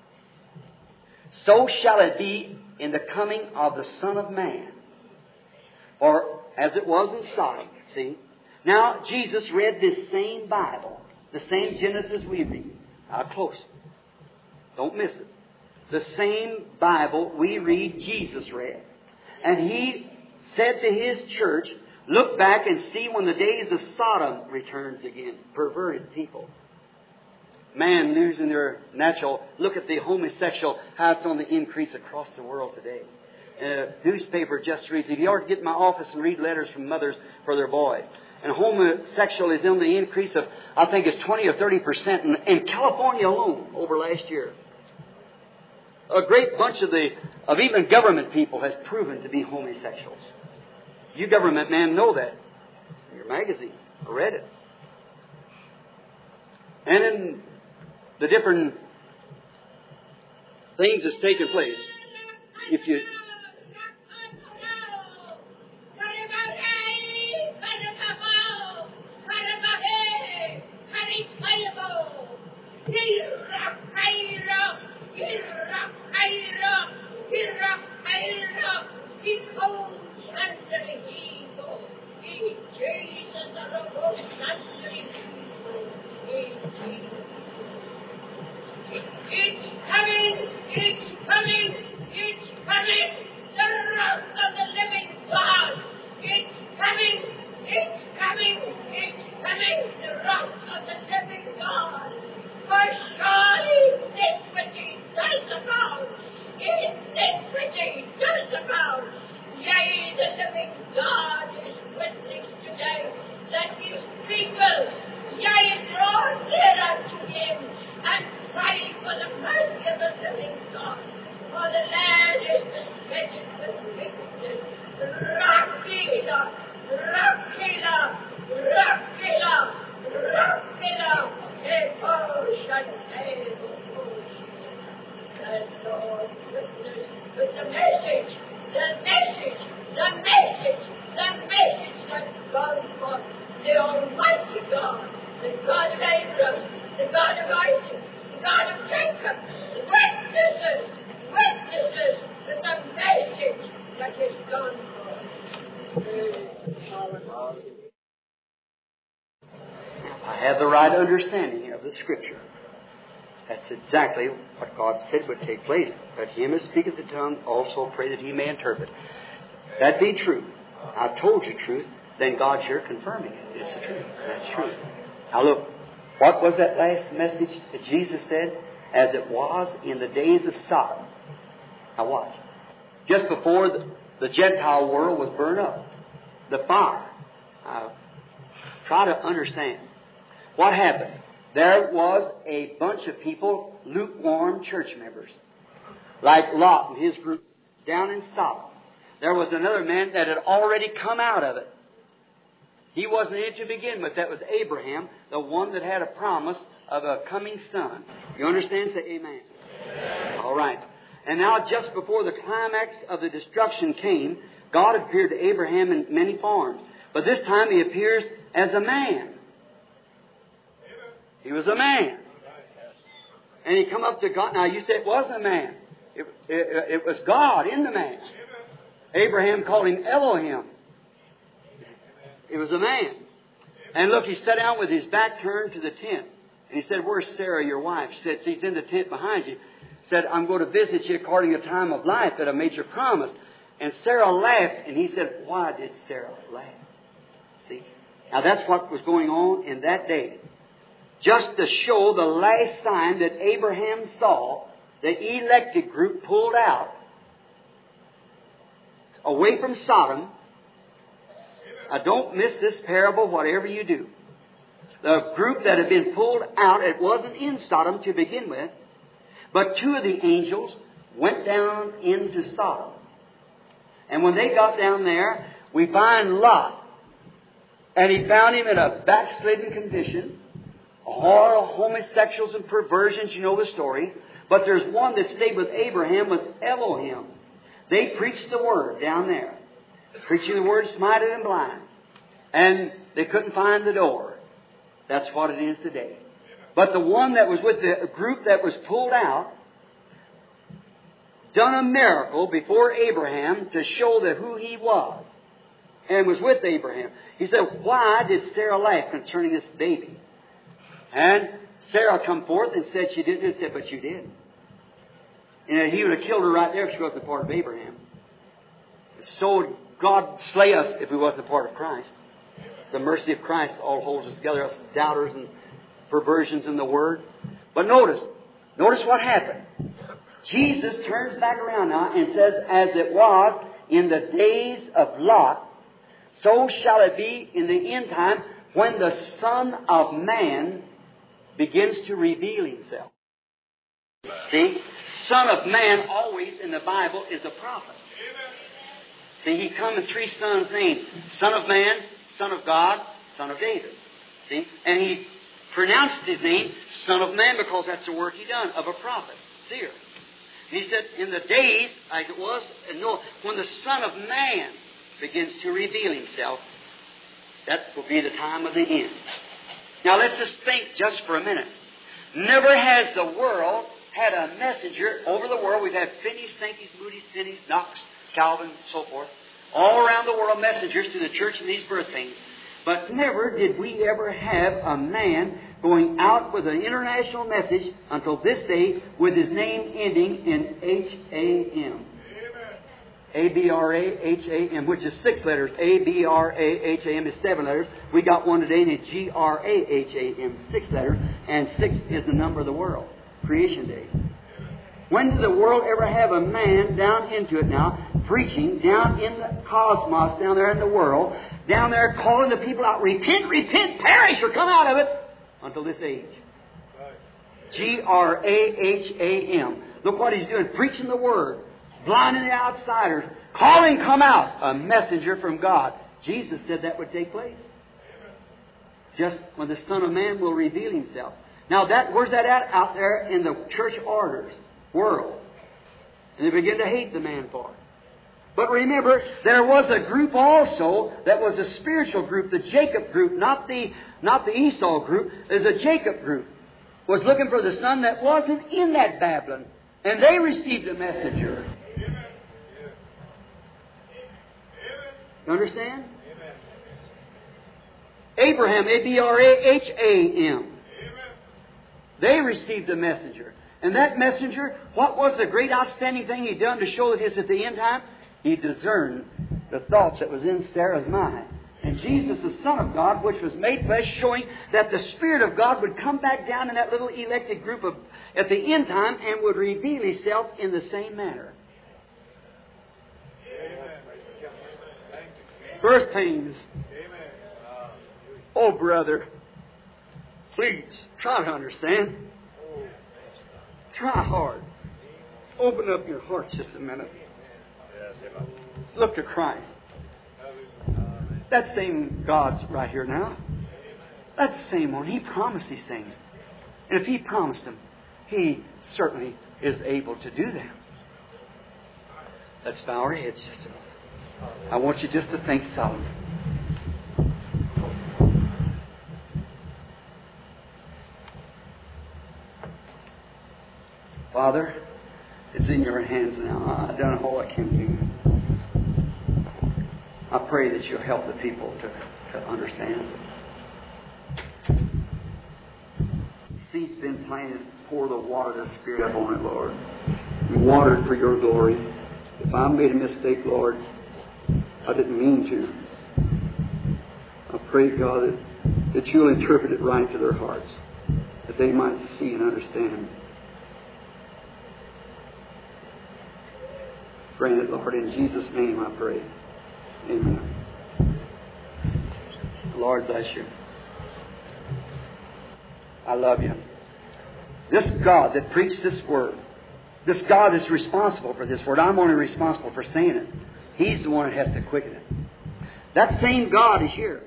so shall it be in the coming of the Son of Man. Or as it was in Sodom, see. Now, Jesus read this same Bible, the same Genesis we read. Now, close. Don't miss it. The same Bible we read, Jesus read. And He said to His church, look back and see when the days of Sodom returns again. Perverted people. Man losing their natural. Look at the homosexual, how it's on the increase across the world today. Uh, newspaper just recently. You ought to get in my office and read letters from mothers for their boys. And homosexual is on the increase of, I think it's twenty or thirty percent in, in California alone over last year. A great bunch of the, of even government people has proven to be homosexuals. You government men know that. In your magazine. I read it. And in the different things that's taken place. If you... It's coming, it's coming, it's coming, the wrath of the living God. It's coming, it's coming, it's coming, the wrath of the living God. For surely iniquity does abound, iniquity does abound. Yea, the living God is witness today that His people, yea, draw near unto Him and cry for the mercy of the living God. For the land is besetted with wickedness. Rakila, Rakila, Rakila, Rakila, Eko Shantay. the Almighty God, the God of Abraham, the God of Isaac, the God of Jacob, witnesses, witnesses to the message that is gone forth. I have the right understanding of the Scripture. That's exactly what God said would take place. Let him that speaketh the tongue also pray that he may interpret. That be true. I've told you truth, then God's here confirming it. It's the truth. That's true. Now look, what was that last message that Jesus said? As it was in the days of Sodom. Now watch. Just before the, the Gentile world was burned up. The fire. Uh, try to understand. What happened? There was a bunch of people, lukewarm church members, like Lot and his group down in Sodom. There was another man that had already come out of it. He wasn't in it to begin with. That was Abraham, the one that had a promise of a coming son. You understand? Say amen. Amen. All right. And now just before the climax of the destruction came, God appeared to Abraham in many forms. But this time He appears as a man. He was a man. And He come up to God. Now you say it wasn't a man. It, it, it was God in the man. Abraham called Him Elohim. It was a man. And look, he sat down with his back turned to the tent. And he said, "Where's Sarah, your wife?" She said, "She's in the tent behind you." He said, "I'm going to visit you according to the time of life that I made your promise." And Sarah laughed. And he said, "Why did Sarah laugh?" See? Now that's what was going on in that day. Just to show the last sign that Abraham saw, the elected group pulled out away from Sodom. Now don't miss this parable, whatever you do. The group that had been pulled out, it wasn't in Sodom to begin with, but two of the angels went down into Sodom. And when they got down there, we find Lot. And he found him in a backslidden condition. Horror, homosexuals and perversions, you know the story. But there's one that stayed with Abraham, was Elohim. They preached the Word down there. Preaching the Word smited and blind. And they couldn't find the door. That's what it is today. But the one that was with the group that was pulled out done a miracle before Abraham to show that who he was. And was with Abraham. He said, "Why did Sarah laugh concerning this baby?" And Sarah come forth and said she didn't. And said, "But you did." And he would have killed her right there if she wasn't a part of Abraham. So God slay us if we wasn't a part of Christ. The mercy of Christ all holds us together, us doubters and perversions in the Word. But notice, notice what happened. Jesus turns back around now and says, "As it was in the days of Lot, so shall it be in the end time when the Son of Man begins to reveal Himself." See? Son of Man always in the Bible is a prophet. See, He come in three sons' names. Son of Man, Son of God, Son of David. See? And He pronounced His name Son of Man because that's the work He done of a prophet, seer. And He said, in the days, like it was, when the Son of Man begins to reveal Himself, that will be the time of the end. Now let's just think just for a minute. Never has the world had a messenger over the world. We've had Finney, Sankey's, Moody's, Finney's, Knox, Calvin, and so forth. All around the world, messengers to the church in these birth pains. But never did we ever have a man going out with an international message until this day with his name ending in H A M. A B R A H A M, which is six letters. A B R A H A M is seven letters. We got one today named G R A H A M, six letters. And six is the number of the world. Creation Day. When did the world ever have a man down into it now, preaching down in the cosmos, down there in the world, down there calling the people out, repent, repent, perish, or come out of it, until this age? G R A H A M. Look what he's doing, preaching the Word, blinding the outsiders, calling, come out, a messenger from God. Jesus said that would take place. Just when the Son of Man will reveal Himself. Now, that where's that at? Out there in the church orders world. And they begin to hate the man for it. But remember, there was a group also that was a spiritual group, the Jacob group, not the not the Esau group. There's a Jacob group. Was looking for the son that wasn't in that Babylon. And they received a messenger. You understand? Abraham, A B R A H A M. They received a messenger. And that messenger, what was the great outstanding thing he done to show that he's at the end time? He discerned the thoughts that was in Sarah's mind. And Jesus, the Son of God, which was made flesh, showing that the Spirit of God would come back down in that little elected group of at the end time and would reveal Himself in the same manner. Birth pains. Oh, brother, please try to understand. Try hard. Open up your hearts just a minute. Look to Christ. That same God's right here now. That's the same one. He promised these things. And if He promised them, He certainly is able to do them. Let's bow our heads just a minute. I want you just to think solemnly. Father, it's in your hands now. I've done all I can do. I pray that you'll help the people to, to understand. Seed's been planted. Pour the water of the Spirit up on it, Lord. And water it for your glory. If I made a mistake, Lord, I didn't mean to. I pray, God, that, that you'll interpret it right to their hearts, that they might see and understand. Grant it, Lord, in Jesus' name I pray. Amen. Lord bless you. I love you. This God that preached this word, this God is responsible for this word. I'm only responsible for saying it. He's the one that has to quicken it. That same God is here.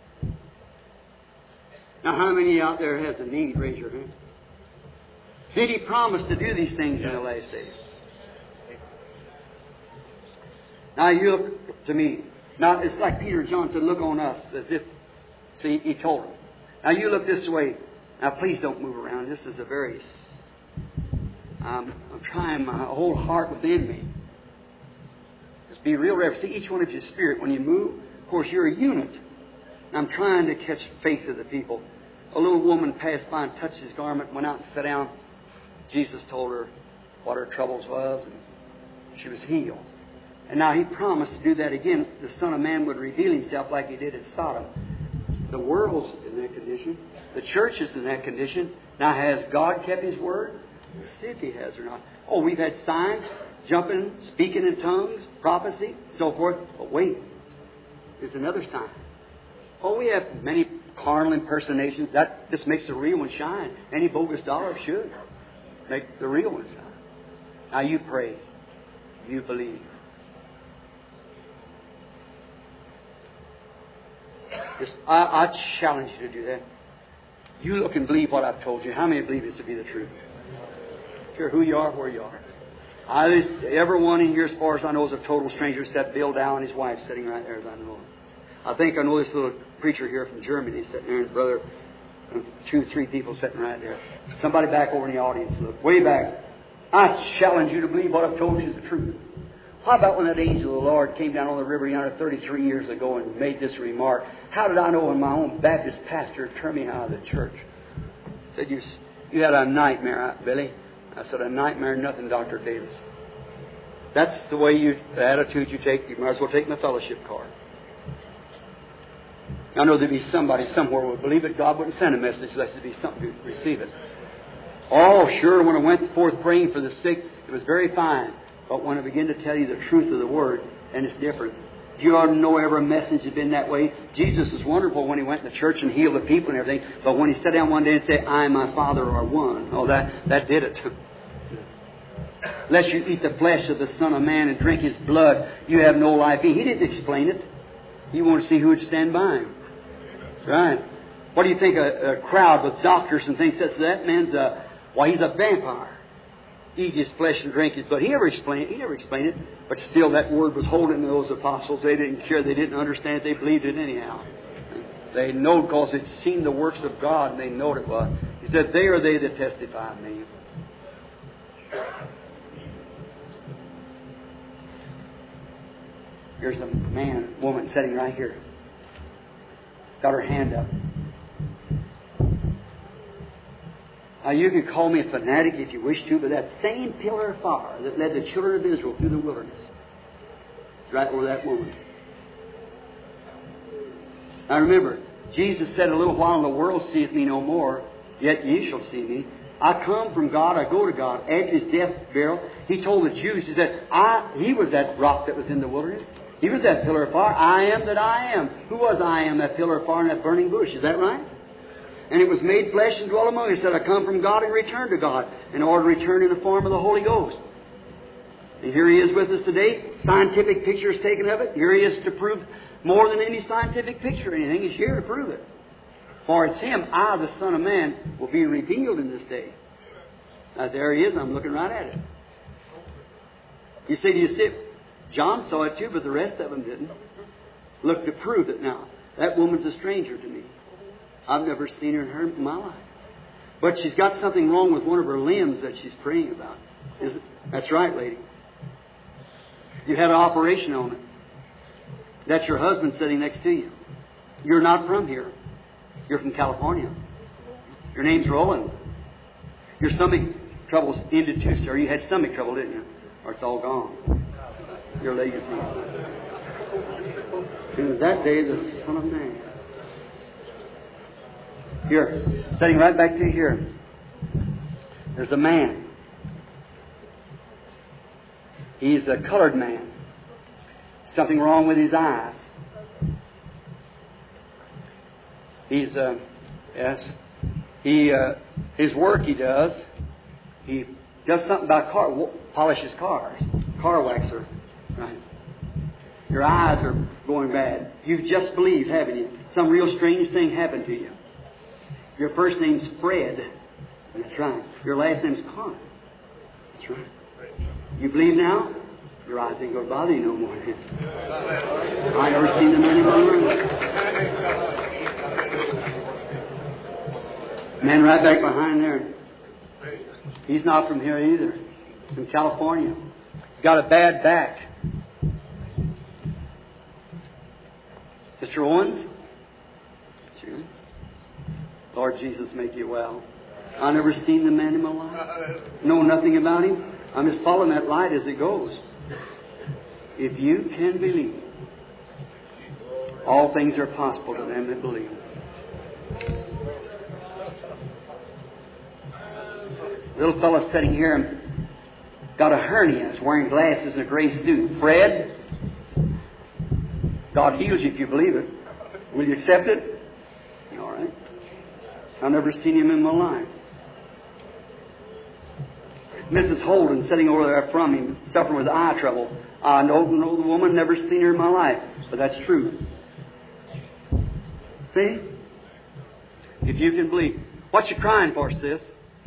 Now, how many out there has a need? Raise your hand. Did He promise to do these things in the last days? Now you look to me. Now it's like Peter and John said, look on us as if, see, He told them. Now you look this way. Now please don't move around. This is a very, um, I'm trying my whole heart within me. Just be real reverent. See each one of your spirit when you move. Of course, you're a unit. I'm trying to catch faith of the people. A little woman passed by and touched His garment, went out and sat down. Jesus told her what her troubles was, and she was healed. And now He promised to do that again. The Son of Man would reveal Himself like He did at Sodom. The world's in that condition. The church is in that condition. Now, has God kept His word? Let's see if He has or not. Oh, we've had signs, jumping, speaking in tongues, prophecy, so forth. But wait, there's another sign. Oh, we have many carnal impersonations. That just makes the real one shine. Any bogus dollar should make the real one shine. Now you pray. You believe. Just, I, I challenge you to do that. You look and believe what I've told you. How many believe this to be the truth? Sure, who you are, where you are. I just, everyone in here, as far as I know, is a total stranger except Bill Dow and his wife sitting right there, as I know. I think I know this little preacher here from Germany sitting there, his brother, and two, three people sitting right there. Somebody back over in the audience, look, way back. I challenge you to believe what I've told you is the truth. How about when that angel of the Lord came down on the river yonder thirty-three years ago and made this remark? How did I know when my own Baptist pastor turned me out of the church? Said, you, you had a nightmare, Billy. I said, a nightmare, nothing, Doctor Davis. That's the way you, the attitude you take. You might as well take my fellowship card. I know there'd be somebody somewhere who would believe it. God wouldn't send a message unless there'd be something to receive it. Oh, sure, when I went forth praying for the sick, it was very fine. But when I begin to tell you the truth of the Word, then it's different. You ought to know every message has been that way. Jesus was wonderful when He went to church and healed the people and everything. But when He sat down one day and said, I and my Father are one, oh, that, that did it. Unless you eat the flesh of the Son of Man and drink His blood, you have no life. He didn't explain it. He wanted to see who would stand by Him. Right. What do you think a, a crowd with doctors and things says? That man's a, why, he's a vampire. eat His flesh and drink His blood. He never explained it. He never explained it. But still that Word was holding those apostles. They didn't care. They didn't understand it. They believed it anyhow. They know because they'd seen the works of God and they know it was. He said, they are they that testify of me. Here's a man, woman sitting right here. Got her hand up. Now you can call me a fanatic if you wish to, but that same pillar of fire that led the children of Israel through the wilderness is right over that woman. Now remember, Jesus said, a little while and the world seeth me no more, yet ye shall see me. I come from God, I go to God. After His death, burial, He told the Jews, He said, I, He was that rock that was in the wilderness. He was that pillar of fire. I am that I am. Who was I am, that pillar of fire and that burning bush? Is that right? And it was made flesh and dwelt among us. He said, I come from God and return to God, in order to return in the form of the Holy Ghost. And here He is with us today. Scientific pictures taken of it. Here He is to prove more than any scientific picture or anything. He's here to prove it. For it's Him, I, the Son of Man, will be revealed in this day. Now there He is. I'm looking right at it. You say, do you see it? John saw it too, but the rest of them didn't. Look to prove it now. That woman's a stranger to me. I've never seen her in, her in my life. But she's got something wrong with one of her limbs that she's praying about. Is it? That's right, lady. You had an operation on it. That's your husband sitting next to you. You're not from here. You're from California. Your name's Roland. Your stomach trouble's ended too, sir. You had stomach trouble, didn't you? Or it's all gone. Your legacy. In that day, the Son of Man. Here, sitting right back to here. There's a man. He's a colored man. Something wrong with his eyes. He's, uh, yes, he, uh, his work he does, he does something about car, polishes cars, car waxer. Right. Your eyes are going bad. You've just believed, haven't you? Some real strange thing happened to you. Your first name's Fred. That's right. Your last name's Connor. That's right. You believe now? Your eyes ain't going to bother you no more. I never seen them anymore. Man right back behind there. He's not from here either. He's from California. Got a bad back. Mister Owens? Sure. Lord Jesus, make you well. I never seen the man in my life. Know nothing about him. I'm just following that light as it goes. If you can believe, all things are possible to them that believe. Little fellow sitting here got a hernia. He's wearing glasses and a gray suit. Fred, God heals you if you believe it. Will you accept it? All right. I've never seen him in my life. Missus Holden sitting over there from him, suffering with eye trouble. I know, know the woman, never seen her in my life, but that's true. See? If you can believe. What you crying for, sis?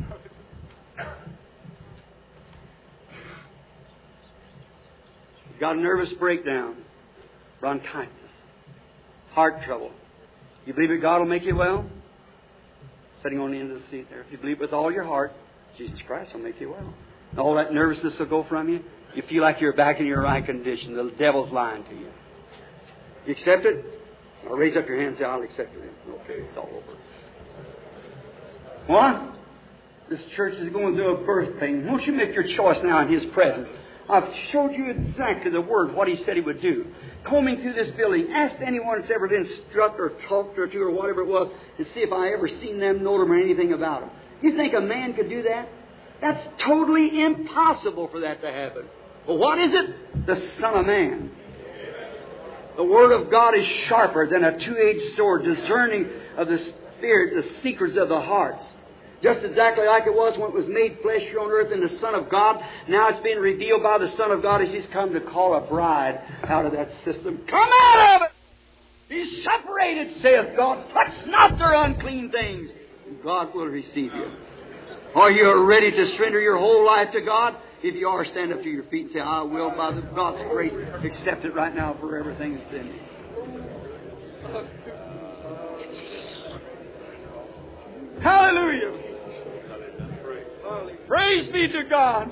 You've got a nervous breakdown, bronchitis, heart trouble. You believe that God will make you well? Sitting on the end of the seat there. If you believe with all your heart, Jesus Christ will make you well. And all that nervousness will go from you. You feel like you're back in your right condition. The devil's lying to you. You accept it? Now raise up your hand and say, I'll accept it. Okay, it's all over. What? This church is going through a birth thing. Won't you make your choice now in His presence? I've showed you exactly the Word, what He said He would do. Combing through this building, ask anyone that's ever been struck or talked or to or whatever it was, and see if I ever seen them, know them, or anything about them. You think a man could do that? That's totally impossible for that to happen. Well, what is it? The Son of Man. The Word of God is sharper than a two-edged sword, discerning of the Spirit, the secrets of the hearts. Just exactly like it was when it was made flesh here on earth in the Son of God. Now it's being revealed by the Son of God as He's come to call a bride out of that system. Come out of it! Be separated, saith God. Touch not their unclean things. God will receive you. Are you ready to surrender your whole life to God? If you are, stand up to your feet and say, I will, by the God's grace, accept it right now for everything that's in me. Hallelujah. Praise be to God.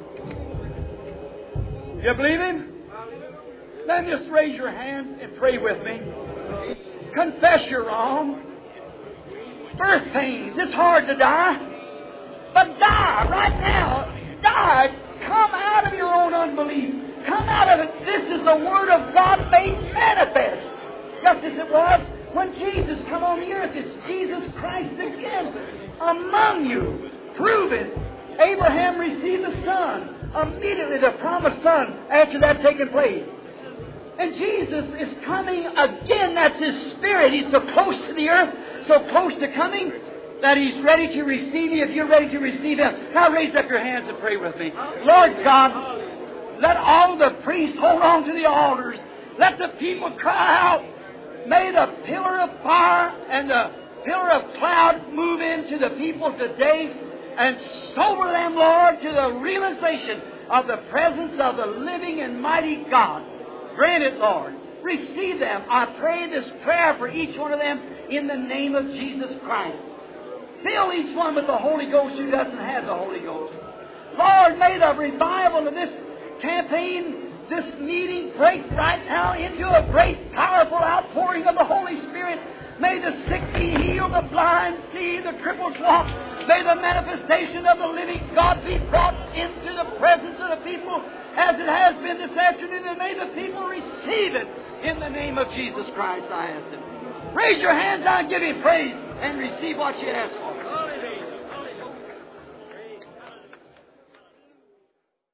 You believe Him? Then just raise your hands and pray with me. Confess you're wrong. Birth pains. It's hard to die. But die right now. Die. Come out of your own unbelief. Come out of it. This is the Word of God made manifest. Just as it was when Jesus come on the earth. It's Jesus Christ again among you. Prove it. Abraham received the Son. Immediately the promised Son after that taking place. And Jesus is coming again. That's His Spirit. He's so close to the earth, so close to coming, that He's ready to receive you if you're ready to receive Him. Now raise up your hands and pray with me. Lord God, let all the priests hold on to the altars. Let the people cry out. May the pillar of fire and the pillar of cloud move into the people today and sober them, Lord, to the realization of the presence of the living and mighty God. Grant it, Lord. Receive them. I pray this prayer for each one of them in the name of Jesus Christ. Fill each one with the Holy Ghost who doesn't have the Holy Ghost. Lord, may the revival of this campaign, this meeting, break right now into a great, powerful outpouring of the Holy Spirit. May the sick be healed, the blind see, the cripples walk. May the manifestation of the living God be brought into the presence of the people as it has been this afternoon. And may the people receive it in the name of Jesus Christ, I ask it. Raise your hands now and give Him praise and receive what you ask for.